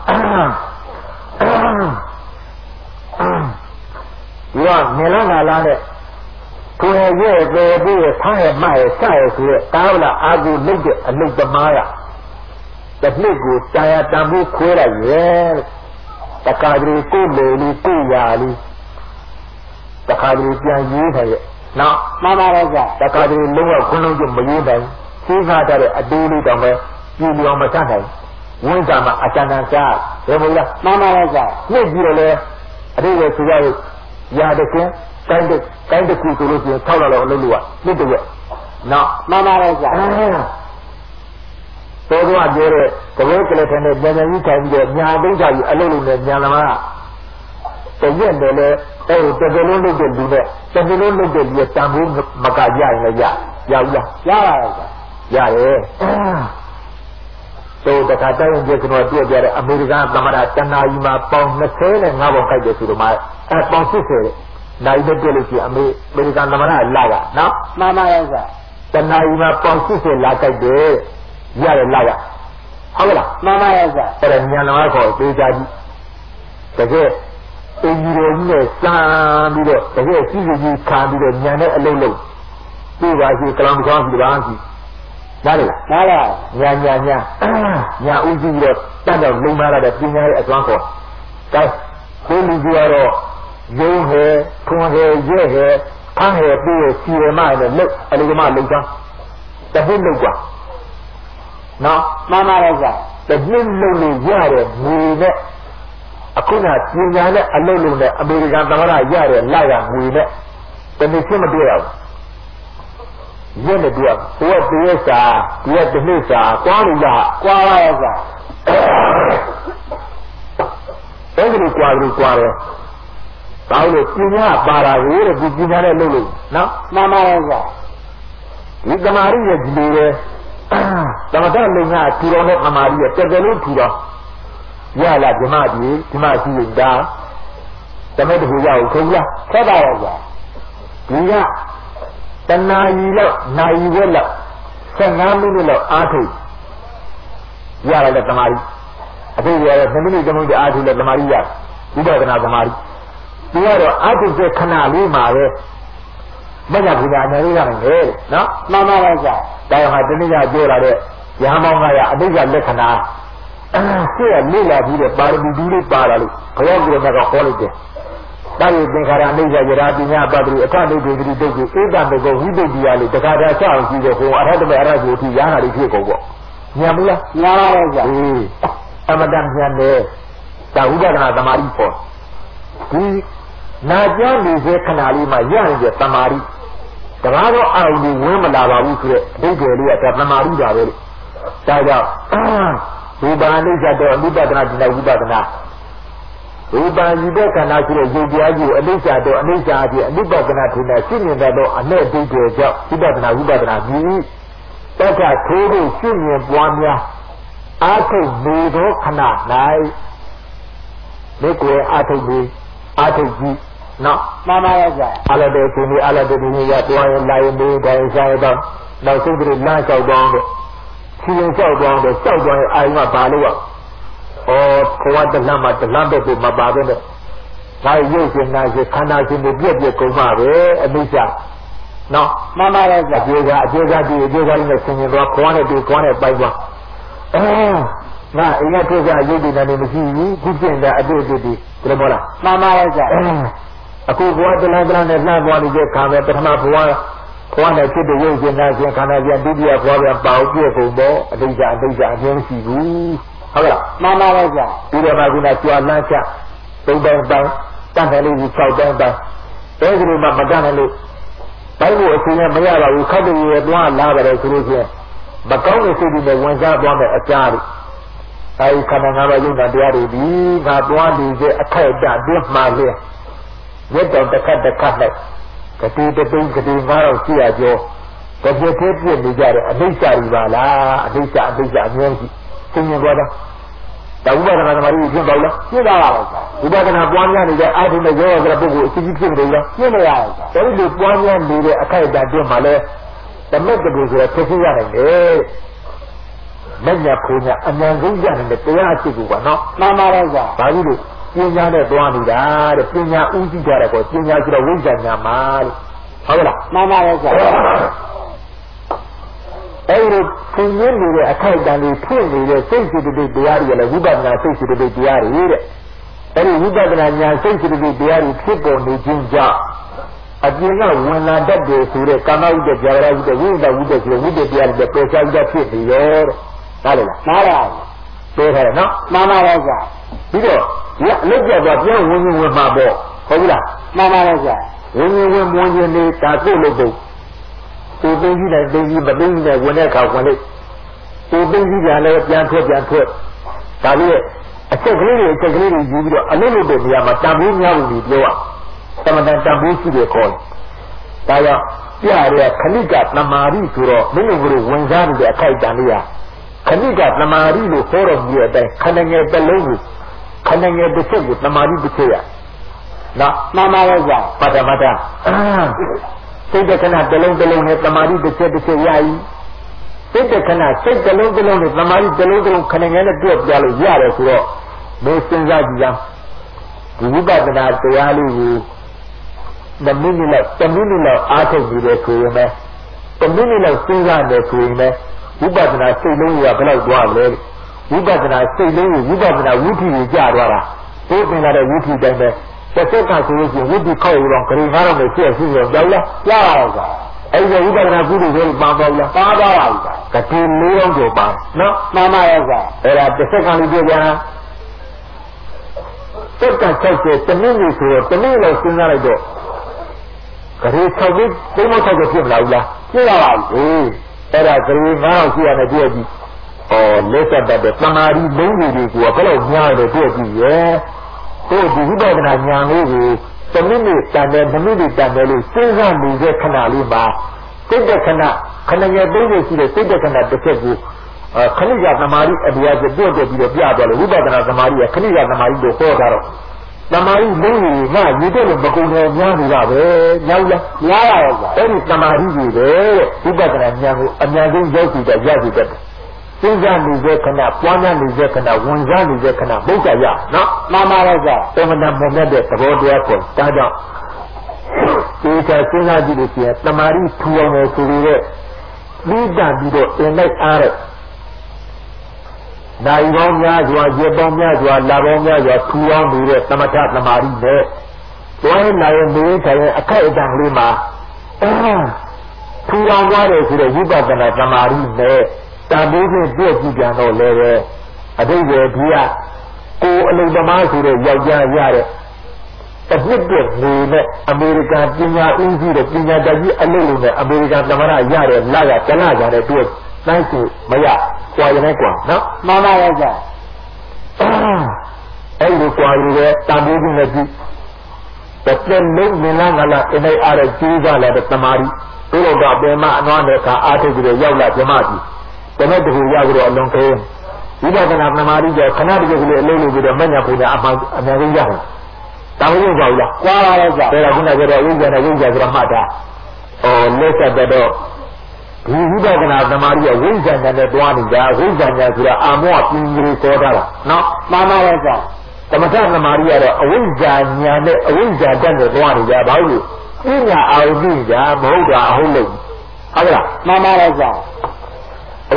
ဒီကနေလာလာနဲ့ကိုယ်ရဲ့ပဲပြီးရထားရမရစရဆိုရတားလာအာကူလုပ်တဲ့အလုပ်သမားရတစ်နှစ်ကိုတာယာတန်ဖိုးခွဲလိုက်ရဲ့တခါတည်းကိုယ်လေလေးကိုယ်ရာလေးတခါတည်းပြန်ရေးတယ်ရဲ့နော်မှန်ပါရဲ့ဗျာတခါတည်းလုံးဝခွန်းလုံးကျမရေးနိုင်သိခါတဲ့အတူလေးတောင်ပဲပြည်လျော်မတတ်နိုင်ဝိဇ္ဇာမှာအတန်တန်စားဘယ်လိုလဲမှန်ပါရဲ့ဗျာညစ်ပြီးတော့လေအတိတ်ရဲ့ဆိုရရာတကင်းတိုင်းတစ်ခုဆိုလို့ရှိရင်6လောက်အလုပ်လုပ်ရနှစ်တရက်နော်မှန်ပါရဲ့ဗျာတော်တော်ပြောတဲ့တကယ်ကလေးထနဲ့ဉာဏ်ကြီးထိုင်ပြီးတော့ညာသိကြပြီးအလုပ်လုပ်နေဉာဏ်သမားတရက်တယ်လေအဲ့တကယ်လုံးလုပ်တဲ့လူနဲ့တကယ်လုံးလုပ်တဲ့လူရဲ့တန်ဖိုးမကရရင်လည်းရဘူးလားရပါရဲ့ဗျာရတယ်ဆိုတခါတိုင်းကျကျွန်တော်တွေ့ကြတဲ့အမေရိကန်သမ္မတတနာကြီးမှာပေါင်25ပေါင်ခိုက်တယ်ဆိုတော့မှအဲပေါင်80နိုင်တဲ့တွေ့လို့ရှိရင်အမေရိကန်သမ္မတလာကနော်မှန်ပါရဲ့ဗျာတနာကြီးမှာပေါင်80လာခိုက်တယ်ရတယ်လာကဟုတ်လားမှန်ပါရဲ့ဗျာအဲ့ဒါညံတော်ခေါ်သေးကြကြီးတကယ်အင်ဂျီရိုကြီးနဲ့စမ်းပြီးတော့တကယ်စီစီကြီးခံပြီးတော့ညံတဲ့အလုံးလုံးပြပါရှိကလောင်ကောင်းစီပါရှိနားလေနားလားညာဦးကြီးတော့တတ်တော့လုံလာတဲ့ပညာရဲ့အစွမ်းခေါ်ဒါကိုလူကြီးကတော့ရုံးဟဲထွန်ဟဲရဲဟဲဖမ်းဟဲပြီးရစီရမနဲ့လုတ်အလူကမလုတ်သွားတပိလုတ်กว่าနော်မှန်ပါရဲ့ဗျာတပိလုတ်လို့ရတဲ့ငွေနဲ့အခုနပညာနဲ့အလုပ်လုပ်တဲ့အမေရိကန်သမ္မတရတဲ့လာရငွေနဲ့တနည်းချင်းမတွေ့ရဘူးရက်နဲ့တွေ့ဟိုကတရက်စာဒီကတစ်နှစ်စာကွာလို့ရကွာပါရဲ့ဗျာအဲ့ဒီကွာတယ်ဘာလို့ပညာပါတာကိုတဲ့ဒီပညာနဲ့လုပ်လို့နော်မှန်ပါရဲ့ဗျာဒီသမာဓိရဲ့ဒီလိုပဲသမထလုံကထူတော်တဲ့သမာဓိရဲ့တကယ်လို့ထူတော်ရလာဓမ္မကြီးဓမ္မရှိရင်ဒါတမက်တခုရအောင်ခုလားဆက်ပါရဲ့ဗျာဒီကတနာရီလောက်နိုင်ဝက်လောက်15မိနစ်လောက်အားထုတ်ရလာတဲ့သမာဓိအတူရတဲ့2မိနစ်3မိနစ်အားထုတ်တဲ့သမာဓိရဝိပဿနာသမာဓိဒီကတော့အားထုတ်တဲ့ခဏလေးမှာပဲမညာပူဇာအနေနဲ့ရတယ်နော်မှန်ပါရဲ့ဗျာဒါကြောင့်ဟာတနည်းပြောလာတဲ့ရဟန်းမောင်းကရအတိတ်ကလက္ခဏာဆက်ရလိလာပြီးတဲ့ပါရမီတူလေးပါလာလို့ဘုရားကိုယ်ကခေါ်လိုက်တယ်တာယသင်္ခါရအိဋ္ဌယရာပညာပတ္တိအခနိဒ္ဓိတိဒုက္ခဧတံတကောဝိတုဒ္ဓိယလို့တခါတည်းဆောက်ကြည့်တော့ဟိုအရဟတမေအရဟိုတိရဟနာတွေဖြစ်ကုန်ပေါ့ညာဘူးလားညာပါရဲ့ဗျာအမတန်ညာတယ်ဒါဥပဒနာသမာဓိပေါ်ဒီနာကြောင့်ဒီစေခဏလေးမှာရနေတဲ့သမာဓိတကားတော့အာရုံကြီးဝင်မလာပါဘူးဆိုတဲ့အဓိပ္ပာယ်လေးကသမာဓိပါပဲဒါကြောင့်ဒီဘာနိစ္စတော့အနိပဒနာဒီလိုက်ဝိပဒနာရူပံယူတဲ့ခန္ဓာရှိတဲ့ယုတ်တရားကြီးကိုအနိစ္စတော့အနိစ္စအဖြစ်အနိပဒနာထင်တဲ့ရှင်းမြင်တဲ့အနဲ့ဒိဋ္ဌိကြောင့်ဝိပဒနာမြည်တက္ကထိုးဖို့ရှင်းမြင်ပွားများအာထုပ်နေသောခဏ၌ဒီကိုယ်အာထုပ်ပြီးအာထုပ်ကြီးနော်မှန်ပါရဲ့ဗျာအလတဲ့သူကြီးအလတဲ့သူကြီးရတွားရင်လာရင်ဒီတိုင်းဆိုင်တော့နောက်ဆုံးပြီးလမ်းလျှောက်တော့တယ်ခြေရင်လျှောက်တော့တယ်လျှောက်တော့ရင်အာရုံကဘာလို့ဘဝတလမ်းမှာတလမ်းပဲကိုမပါပဲနဲ့ဒါရုပ်ရှင်နာရှင်ခန္ဓာရှင်တွေပြည့်ပြည့်ကုန်ပါပဲအနိစ္စနော်မှန်ပါရဲ့ဗျာအကျေကဒီအကျေကလေးနဲ့ဆင်ញင်သွားခွားနဲ့ဒီခွားနဲ့ပိုက်သွားငါအိမ်ကထွက်ကြရုပ်တည်နေမရှိဘူးခုကျင့်တဲ့အတွေ့အကြုံတွေဘယ်လိုမလားမှန်ပါရဲ့ဗျာအခုဘဝတလားတလားနဲ့လှမ်းသွားနေတဲ့ခါပဲပထမဘဝနဲ့ဖြစ်တဲ့ရုပ်ရှင်သားရှင်ခန္ဓာပြန်ဒုတိယဘဝပြန်ပါအောင်ပြည့်ကုန်တော့အတိတ်ကအမြင်မရှိဘူးဟုတ်လားမှန်ပါရဲ့ဗျာဒီတော့မှခုနကြွားလန်းချသုံးတိုင်းတိုင်းတန်တယ်လေးကြီး6တိုင်းတိုင်းအဲဒီလိုမှမတတ်နိုင်လို့ဘိုင်းကိုအချိန်နဲ့မရပါဘူးခတ်တူရဲ့တွားလာတယ်ဆိုလို့ချင်းမကောင်းတဲ့စိတ်တွေနဲ့ဝင်စားသွားမယ်အကြားတွေအဲဒီခန္ဓာငါးပါးယုံနာတရားတွေဒီငါတွားနေတဲ့အခိုက်အတန့်တွင်းမှာလေရတ်တော်တစ်ခတ်နဲ့ကတိတသိန်းကတိ9000ရှိရကျော်တပြည့်သေးပြည့်နေကြတယ်အနိစ္စကြီးပါလားအနိစ္စအမြဲရှိသင်မြင်သွားတာဒါဥပဒနာသမารီဖြစ်ပါလားဖြစ်ပါပါဥပဒနာပွားများနေတဲ့အာထုံနဲ့ရောရတဲ့ပုဂ္ဂိုလ်အစီအစဉ်ဖြစ်နေလားဖြစ်နေရတယ်အဲဒီလိုပွားများနေတဲ့အခိုက်အတန့်တွင်းမှာလဲသမက်တကူဆိုတော့ဖြစ်ရနိုင်တယ်မညာဖူညာအမှန်ဆုံးရနိုင်တဲ့တရားအဖြစ်ကိုပါနော်မှန်ပါတော့ဗျာဘာလို့လဲပညာနဲ့တွားနေတာတဲ့ပညာဥသိကြတယ်ကောပညာဆိုတော့ဝိဇ္ဇာညာမှာလို့ဟုတ်လားမှန်ပါရဲ့ဗျာအဲဒီလိုသင်ရင်းနေတဲ့အခိုက်အတန့်လေးဖြစ်နေတဲ့စိတ်စိတ္တိတရားတွေလည်းဝိပဿနာစိတ်စိတ္တိတရားတွေတဲ့အဲဒီဝိပဿနာညာစိတ်စိတ္တိတရားတွေဖြစ်ပေါ်နေခြင်းကြောင့်အပြင်ကဝင်လာတတ်တယ်ဆိုတဲ့ကာမဝိတ္တကြာရဝိတ္တဝိသဝိတ္တဆိုဝိတ္တတရားတွေပေါ်ချတတ်ဖြစ်နေရောတဲ့ဟုတ်လားမှန်ပါပြောထားတယ်နော်မှန်ပါရဲ့ဗျာပြီးတော့ရလက်ပြတော့ပြန်ဝင်မှာပေါ့ဟုတ်ပြီလားမှန်ပါရဲ့ဗျာဝင်မဝင်ခြင်းနေတာကိုလို့ပေါ့သူသိကြီးတယ်သိကြီးမသိကြီးနဲ့ဝင်တဲ့အခါဝင်လိုက်သူသိကြီးပြန်လဲပြန်ထွက်ဒါလေးအချက်ကလေးတွေယူပြီးတော့အလုပ်လုပ်တဲ့နေရာမှာတန်ဖိုးများဘူးပြောရသမဏတန်ဖိုးရှိတယ်ခေါ်တယ်ဒါကြောင့်ပြရတဲ့ခဏိကသမာဓိဆိုတော့မင်းတို့ကဝင်စားနေတဲ့အခိုက်အတန့်လေးဟာခဏိကသမာဓိလို့ခေါ်တော်မူတဲ့အတိုင်းခဏငယ်တစ်လုံးကိုခဏငယ်တစ်ချက်ကိုသမာဓိတစ်ချက်ရနော်မှန်ပါရဲ့ဗျာပတ္တမတ္တစိတ်တခဏတစ်လုံးနဲ့သမာဓိတစ်ချက်ရည်စိတ်တခဏစိတ်တစ်လုံးနဲ့သမာဓိတစ်လုံးခဏငယ်နဲ့တွက်ပြလို့ရတယ်ဆိုတော့မင်းစဉ်းစားကြည့်ရအောင်ဒီဝိပဿနာတရားလေးကို10မိနစ်လောက်အားထုတ်ပြီးတယ်ဆိုရင်ပဲ10မိနစ်လောက်စဉ်းစားတယ်ဆိုရင်ပဲဝိပဿနာစိတ်လုံးကဘယ်လောက်သွားလဲဝိပဿနာစိတ်လုံးကိုဝိပဿနာဝိသီကိုကြာသွားတာသိပင်လာတဲ့ဝိသီတိုင်းပဲတစ်စက်ကဆိုလို့ရှိရင်ဝိသီခောက်ရတော့ဂရိငါးတော့နဲ့ဆက်ရှိရောကြောက်လားကြားပါတော့ကွာအဲဒီဝိပဿနာကုသိုလ်တွေပါပါလားပါပါပါကွာကတိလေးအောင်ကျော်ပါနော်မှန်ပါရဲ့ကွာအဲ့ဒါတစ်စက်ကလေးပြောကြစက်က60တနည်းဆိုတော့တနည်းလောက်စဉ်းစားလိုက်တော့ဂရိ6ပြီး360ဖြစ်မလာဘူးလားဖြစ်ပါပါဘူးအဲ့ဒါဂရိ9000ရှိရမယ်တွေ့ကြည့်လက်သက်တဲ့သမာဓိလုံးတွေကိုဘယ်လောက်များတယ်တွေ့ကြည့်ရဲ့တို့ဒီဝိပဿနာဉာဏ်လေးကို10မိနစ်တန်တယ်2မိနစ်တန်တယ်လို့စဉ်းစားနေတဲ့ခဏလေးမှာစိတ်တခဏငယ်30ရှိတဲ့စိတ်တခဏတစ်ချက်ကိုခဏကသမာဓိအတရားကိုတွက်ပြီးတော့ပြသွားလို့ဝိပဿနာသမာဓိကခဏကသမာဓိကိုဟောတာတော့သမာဓိလုံးကြီးငါရေတဲ့လို့မကုန်တယ်များနေတာပဲညာလားများပါရဲ့ကွာအဲ့ဒီသမာဓိကြီးပဲဝိပဿနာဉာဏ်ကိုအများဆုံးရောက်စီတဲ့စဉ်းစားနေတဲ့ခဏပွားများနေတဲ့ခဏဝင်စားနေတဲ့ခဏဘုရားရနော်မှန်ပါရဲ့ကွာတမန်တော်မြတ်တဲ့သဘောတရားကိုဒါကြောင့်ဒီကစဉ်းစားကြည့်လို့ရှိရင်သမာဓိထူအောင်လို့ဆိုပြီးပြီးတော့အင်လိုက်အားတဲ့နိုင်ပေါင်းများစွာရက်ပေါင်းများစွာလပေါင်းများစွာထူအောင်နေတဲ့သမထသမာဓိနဲ့တွဲနိုင်နေထိုင်အခိုက်အတန့်လေးမှာထူအောင်သွားတယ်ဆိုတဲ့ဝိပဿနာသမာဓိနဲ့တာဘိုးနဲ့ပြည့်ကြည့်ပြန်တော့လည်းပဲအတိတ်ရဲ့ဒီကကိုအလုံးသမားဆိုတဲ့ယောက်ျားရတဲ့တစ်နှစ်တည်းနေနဲ့အမေရိကန်ပညာဦးစီးတဲ့ပညာတတ်ကြီးအလုပ်လုပ်နဲ့အမေရိကန်သမရရတဲ့လာရတနာကြတဲ့တွေ့တိုင်းစုမရကွာရနေကွာနော်မှန်ပါရဲ့ကြာအဲ့ဒီကွာရတဲ့တန်ဖိုးကြီးနဲ့ကြည့်တစ်လုံးမင်းလားငါလားအနေအားတဲ့ကြီးကြလာတဲ့တမာရီတို့တော့ပင်မအနွားတဲ့အခါအားထုတ်ပြီးရောက်လာပြမကြီးတမက်တူရောက်ပြီးတော့အလုံးခဲဝိပဿနာသမာဓိကျခဏတည်းကလေးအလုံးလို့ပြီးတော့မညာပူညာအများကြီးရတယ်တောင်းလို့ပါဘူးလားကွာပါရဲ့ကြာဒါကခုနကပြောတဲ့ဝိဇ္ဇာနဲ့ဝိဇ္ဇာဆိုတော့မှတ်တာလက်ဆက်တော့ဒီဝိပဿနာသမာဓိရဲ့ဝိဇ္ဇာဉာဏ်နဲ့တွားနေတာဝိဇ္ဇာဉာဏ်ဆိုတာအာမောပြင်းကြီးခေါ်တာနော်မှန်ပါရဲ့ကြာသမထသမာဓိကတော့အဝိဇ္ဇာဉာဏ်နဲ့အဝိဇ္ဇာတတ်နဲ့တွားနေကြဘာလို့ပညာအာရုံပြုကြမဟုတ်တာအဟုတ်လို့ဟုတ်လားမှန်ပါရဲ့ကြာအဝိဇ္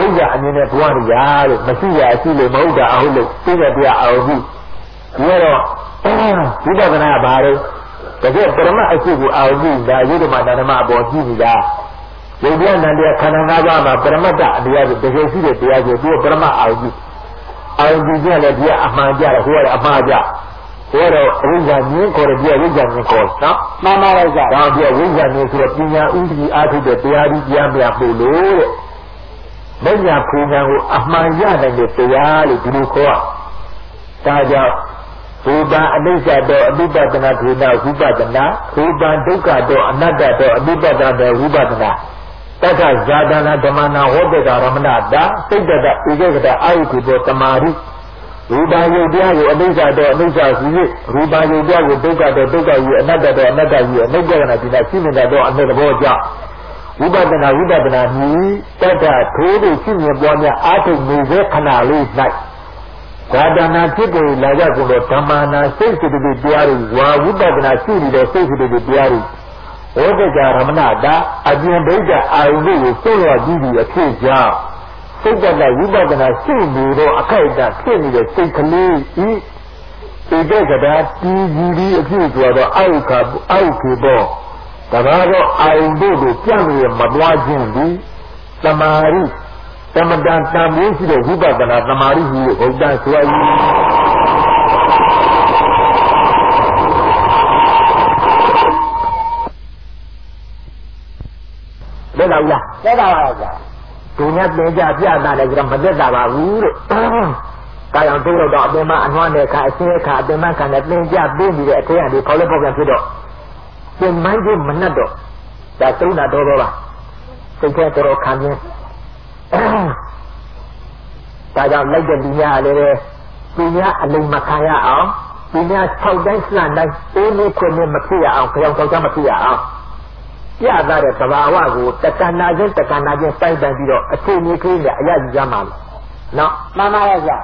ရအမြင်နဲ့ဘဝရရာလို့မရှိရအရှိလို့မဟုတ်တာအဟုတ်လို့သိတဲ့တရားအောင်ဘူးဒီတော့ဝိပဿနာဘာလို့တကယ်ပရမအရှိကိုအောင်ဘူးဒါယုဒ္ဓမတဏ္ဍမအပေါ်ကြည့်နေတာယုတ်တရားနန္တရားခန္ဓာ၅ပါးမှာပရမတ္တအတရားကိုတကယ်ရှိတဲ့တရားကိုသူကပရမအောင်ဘူးအောင်ဘူးကြလည်းဒီကအမှန်ကြတယ်ဟိုကအမှားကြဟိုတော့ဝိဇ္ဇာမြင်ခေါ်တယ်ဒီဝိဇ္ဇာမြင်ခေါ်နော်မှန်ပါရဲ့ဗျာဒါဒီဝိဇ္ဇာမြင်ဆိုတော့ပညာဥဒ္ဓီအားထုတ်တဲ့တရားကြီးပြန်ပြပို့လို့တဲ့မညာဖူညာကိုအမှန်ရနိုင်တဲ့တရားလို့ဒီလိုခေါ်ဒါကြောင့်ရူပအနိစ္စတော့အနိပဒနာထေနဝိပဒနာရူပဒုက္ခတော့အနတ္တတော့အနိပဒနာတော့ဝိပဒနာတက္ကဇာတနာဓမ္မနာဟောတေတာရမဏတာစိတ်တတဧကကတအာယုတိဘောတမာရိရူပယုတ်တရားကိုအနိစ္စတော့အနိစ္စရှိ၍ရူပယုတ်တရားကိုဒုက္ခတော့ဒုက္ခယူအနတ္တတော့အနတ္တယူအနိစ္စကနာဒီနာရှိနေတာတော့အနတ္တဘောကြောင့်ဝိပဿနာမြည်တတ္တထိုးပြီးရှိမြင်ပွားများအားထုတ်နေစေခဏလေး၌ဇာတနာဖြစ်ကိုလာကြကုန်သောဓမ္မနာစိတ်စိတ္တိတရားတွေဝါဝိပဿနာရှိနေတဲ့စိတ်စိတ္တိတရားတွေဩဒကရမဏတာအပြင်ဒိဋ္ဌအာယုကိုစွန့်ရကြည့်ပြီးအဖြစ်ကြောင့်စိတ်တဝိပဿနာရှိနေတော့အခိုက်အတန့်ဖြစ်နေတဲ့စိတ်ကလေးဤဧကကတာတီးကြီးပြီးအဖြစ်ဆိုတော့အောက်ခေဘောတဘာတော့အာယုတို့ကိုပြန့်ပြီးမသွားခြင်းသည်သမာဓိသမတန်တန်ပြီးရှိတဲ့ဝိပဿနာသမာဓိကြီးကိုဥဒ္ဒဆိုရည်လက်တော်လားသက်တာပါဗျာသူနဲ့သင်ကြပြတာလည်းကြမသက်တာပါဘူးလို့ကာယံတို့တော့အပင်မအနှွမ်းတဲ့အခါအရှင်းအခါအပင်မခံတဲ့သင်ကြပြီးနေတဲ့အထက်ကနေခေါ်လို့ပေါ့ပြန်ဖြစ်တော့သင်မိုင်းကိုမနှက်တော့ဒါသုံးတာတော့ပါစိတ်ထဲတော်ခံခြင်းဒါကြောင့်လိုက်တဲ့လူများလည်းသူများအလိမ်မခံရအောင်သူများ၆တိုင်းစတိုင်းအိုးလေးခွင့်မဖြစ်ရအောင်ကြောင်ကြောင်မဖြစ်ရအောင်ပြသတဲ့သဘာဝကိုတက္ကနာချင်းစိုက်တန်ပြီးတော့အချိန်ကြီးကြီးနဲ့အရကြီးကြမှာနော်မှန်ပါရဲ့ဗျာ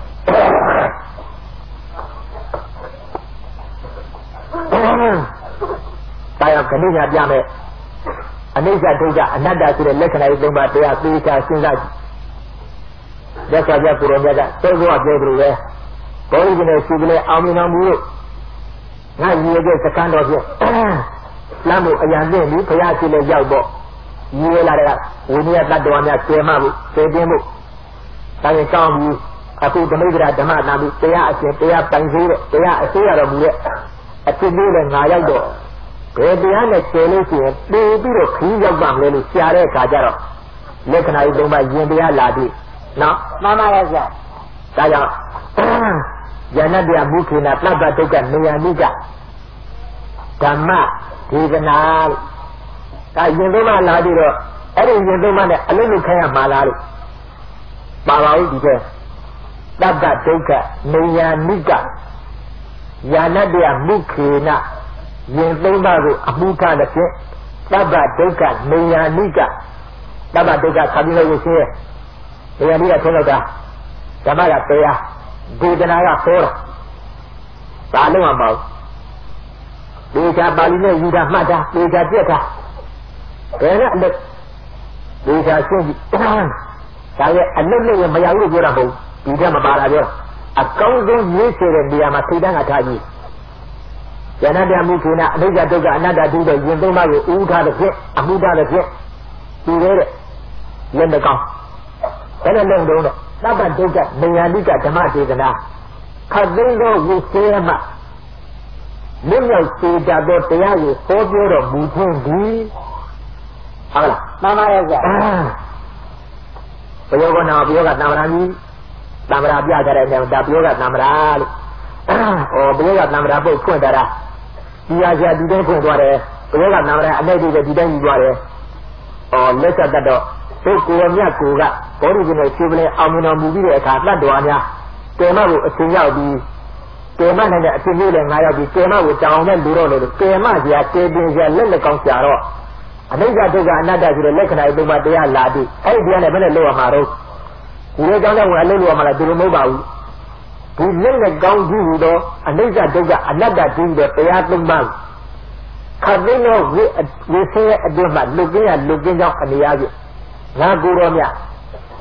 ဒါရောက်ခဏညာပြမယ်အနိစ္စဒုက္ခအနတ္တဆိုတဲ့လက္ခဏာတွေ၃ပါးတရားသိချာစဉ်းစားကြည့်လက်စွာပြကိုယ်တော်မြတ်ကသောသောပြောသလိုပဲဘောဓိကနေရှိကလေးအောင်မြင်တော်မူလို့ငါရည်ရဲ့စကံတော်ဖြင့်လမ်းကိုအရန်သိပြီးဘုရားရှိလဲရောက်တော့ရည်ရလာတဲ့ဝိနည်းတတ္တဝါများကျေမဖို့ကျေတင်းဖို့ဒါရင်ကောင်းပြီးအခုဓမ္မိကရာဓမ္မနာပြီးတရားအရှင်တရားပိုင်သေးတဲ့တရားအစိုးရတော်မူတဲ့အဖြစ်လေးနဲ့ငါရောက်တော့ဘယ်တရားနဲ့ကျေလို့ရှိရင်ပြီးပြီးတော့ခီးရောက်ပါမလဲလို့ရှားတဲ့အခါကျတော့လက္ခဏာကြီး၃ပါးယင်တရားလာပြီးနော်မှန်ပါရဲ့ဗျာဒါကြောင့်ယန္တတရားမုခေနာပတ္တဒုက္ခနေယနိကဓမ္မဒေသနာဒါရင်သုံးပါလာပြီးတော့အဲ့ဒီရင်သုံးပါနဲ့အလုံးလုံးခိုင်းရမှာလားလို့ပါပါဦးဒီကတတ္တဒုက္ခနေယနိကယာနတ္တယမုခေနရင်သုံးပါကိုအမှုထားတဲ့ဖြင့်တတ္တဒုက္ခနေယနိကတတ္တဒုက္ခခါပြီးလို့ရှိရင်နေယနိကထုံးတော့တာဓမ္မကတရားဒေသနာကဟောတာဒါလုံးမပေါ့ဒေချာပါဠိနဲ့ယူတာမှတ်တာဒေချာပြက်တာဘယ်နဲ့အလုပ်ဒေချာရှင်းကြည့်ဒါရဲ့အလုပ်နဲ့မရဘူးလို့ပြောတာမဟုတ်ဒီထက်မပါတာပြောအကောင်းဆုံးရေးချတဲ့နေရာမှာထိတ်တန်းကထားကြည့်ဉာဏ်တရားမှုခေနာအနိစ္စဒုက္ခအနတ္တတူတဲ့ယင်သုံးပါးကိုဥထားတဲ့ဖြင့်အမှုထားတဲ့ဖြင့်ဒီလေတဲ့လက်မကောင်းဘယ်နဲ့လုံးတော့သဗ္ဗဒုက္ခနေယနိကဓမ္မဒေသနာခတ်သိမ်းသောဝိသေမမြင့်မြောက်စေတတ်သောတရားကိုဟောပြောတော်မူခြင်းသည်ဟုတ်လားမှန်ပါရဲ့ဗျာဘယောကနာဘယောကတမ္မရာကြီးတမ္မရာပြကြတဲ့နေဒါဘယောကတမ္မရာလို့ဘယောကတမ္မရာပုတ်ဖွင့်တာဒီဟာရှာဒီတိုင်းဖွင့်သွားတယ်ဘယောကတမ္မရာအလိုက်တွေဒီတိုင်းယူသွားတယ်လက်ဆက်တတ်တော့ဒုက္ခမြတ်ကိုကဘောဓိကနေခြေပလင်အောင်မြင်တော်မူပြီးတဲ့အခါတတ်တော်များတေမကိုအရှင်ရောက်ပြီးကေမနဲ့အဖြစ်မျိုးလည်းငါရောက်ပြီးကေမကိုတောင်းနဲ့လူတော့လို့ကေမကြီးကကေပင်ကြီးလက်လက်ကောင်းရှာတော့အနိစ္စဒုက္ခအနတ္တဆိုတဲ့လက္ခဏာတွေပုံမှန်တရားလာပြီးအဲ့ဒီတရားနဲ့ဘယ်နဲ့လောက်ရမှာတော့ဒီလိုကြောင့်လည်းဝင်အလုပ်လုပ်ရမှာလားဒီလိုမဟုတ်ပါဘူးဒီလက်လက်ကောင်းကြည့်ပြီးတော့အနိစ္စဒုက္ခအနတ္တကြည့်ပြီးတော့တရားသုံးပါးခတ်သိမ်းတော့ဝိသေရဲ့အတွင်းမှာလုကင်းကြောင့်အနေရပြီငါကိုယ်တော်မြတ်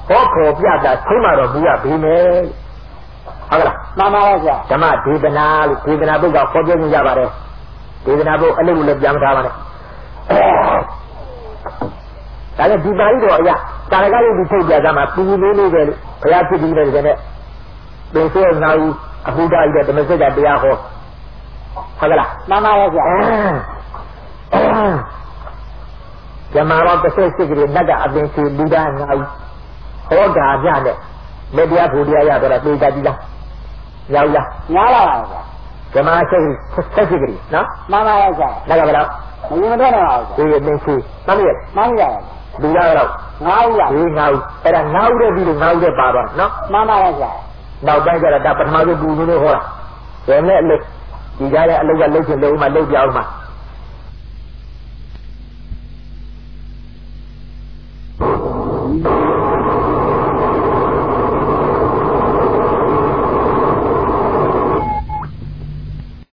ဟောခေါ်ပြတာဆုံးမတော်မူရပြီမယ်ဟုတ်လားမှန်ပါရဲ့ဗျာဓမ္မဒေသနာလို့ဒေသနာဘုရားခေါ်ပြခြင်းရပါတယ်ဒေသနာဘုအလုပ်လည်းပြန်မထားပါနဲ့ဒါနဲ့ဒီပါဠိတော်အရာတာရကလေးဒီထုတ်ပြကြမှာပူလေးလေးပဲဘုရားဖြစ်ပြီးနေတဲ့နဲ့ပင်စေနာဦးအဘုဒ္ဓဤတဲ့ဓမ္မစကြာတရားဟောဟုတ်ကလားမှန်ပါရဲ့ဗျာဇမားတော်တစ်ဆက်စစ်ကလေးနတ်ကအပင်စီလူသားငါဦးဟောတာပြနဲ့မေတ္တရားဘုရားရတော့တေချာကြည့်လားရောက်လားညားလာပါဗျာဇမားဆက်စစ်ကလေးနော်မှန်ပါရဲ့ဗျာနတ်ကဘယ်တော့မရင်တော့တော့ပါဗျာဒီအပင်စီမှန်ပြီမှန်ပါရဲ့လူသားတော့ငါးဦးလားဒီငါဦးအဲ့ဒါငါဦးတဲ့ပြီးလို့ငါဦးတဲ့ပါတော့နော်မှန်ပါရဲ့ဗျာနောက်ပိုင်းကျတော့ဒါပထမဆုံးပူလို့ဟောတာဒါနဲ့အလုပ်ဒီကြားရဲ့အလုပ်ကလုပ်ချင်လို့မှလုပ်ပြအောင်မှ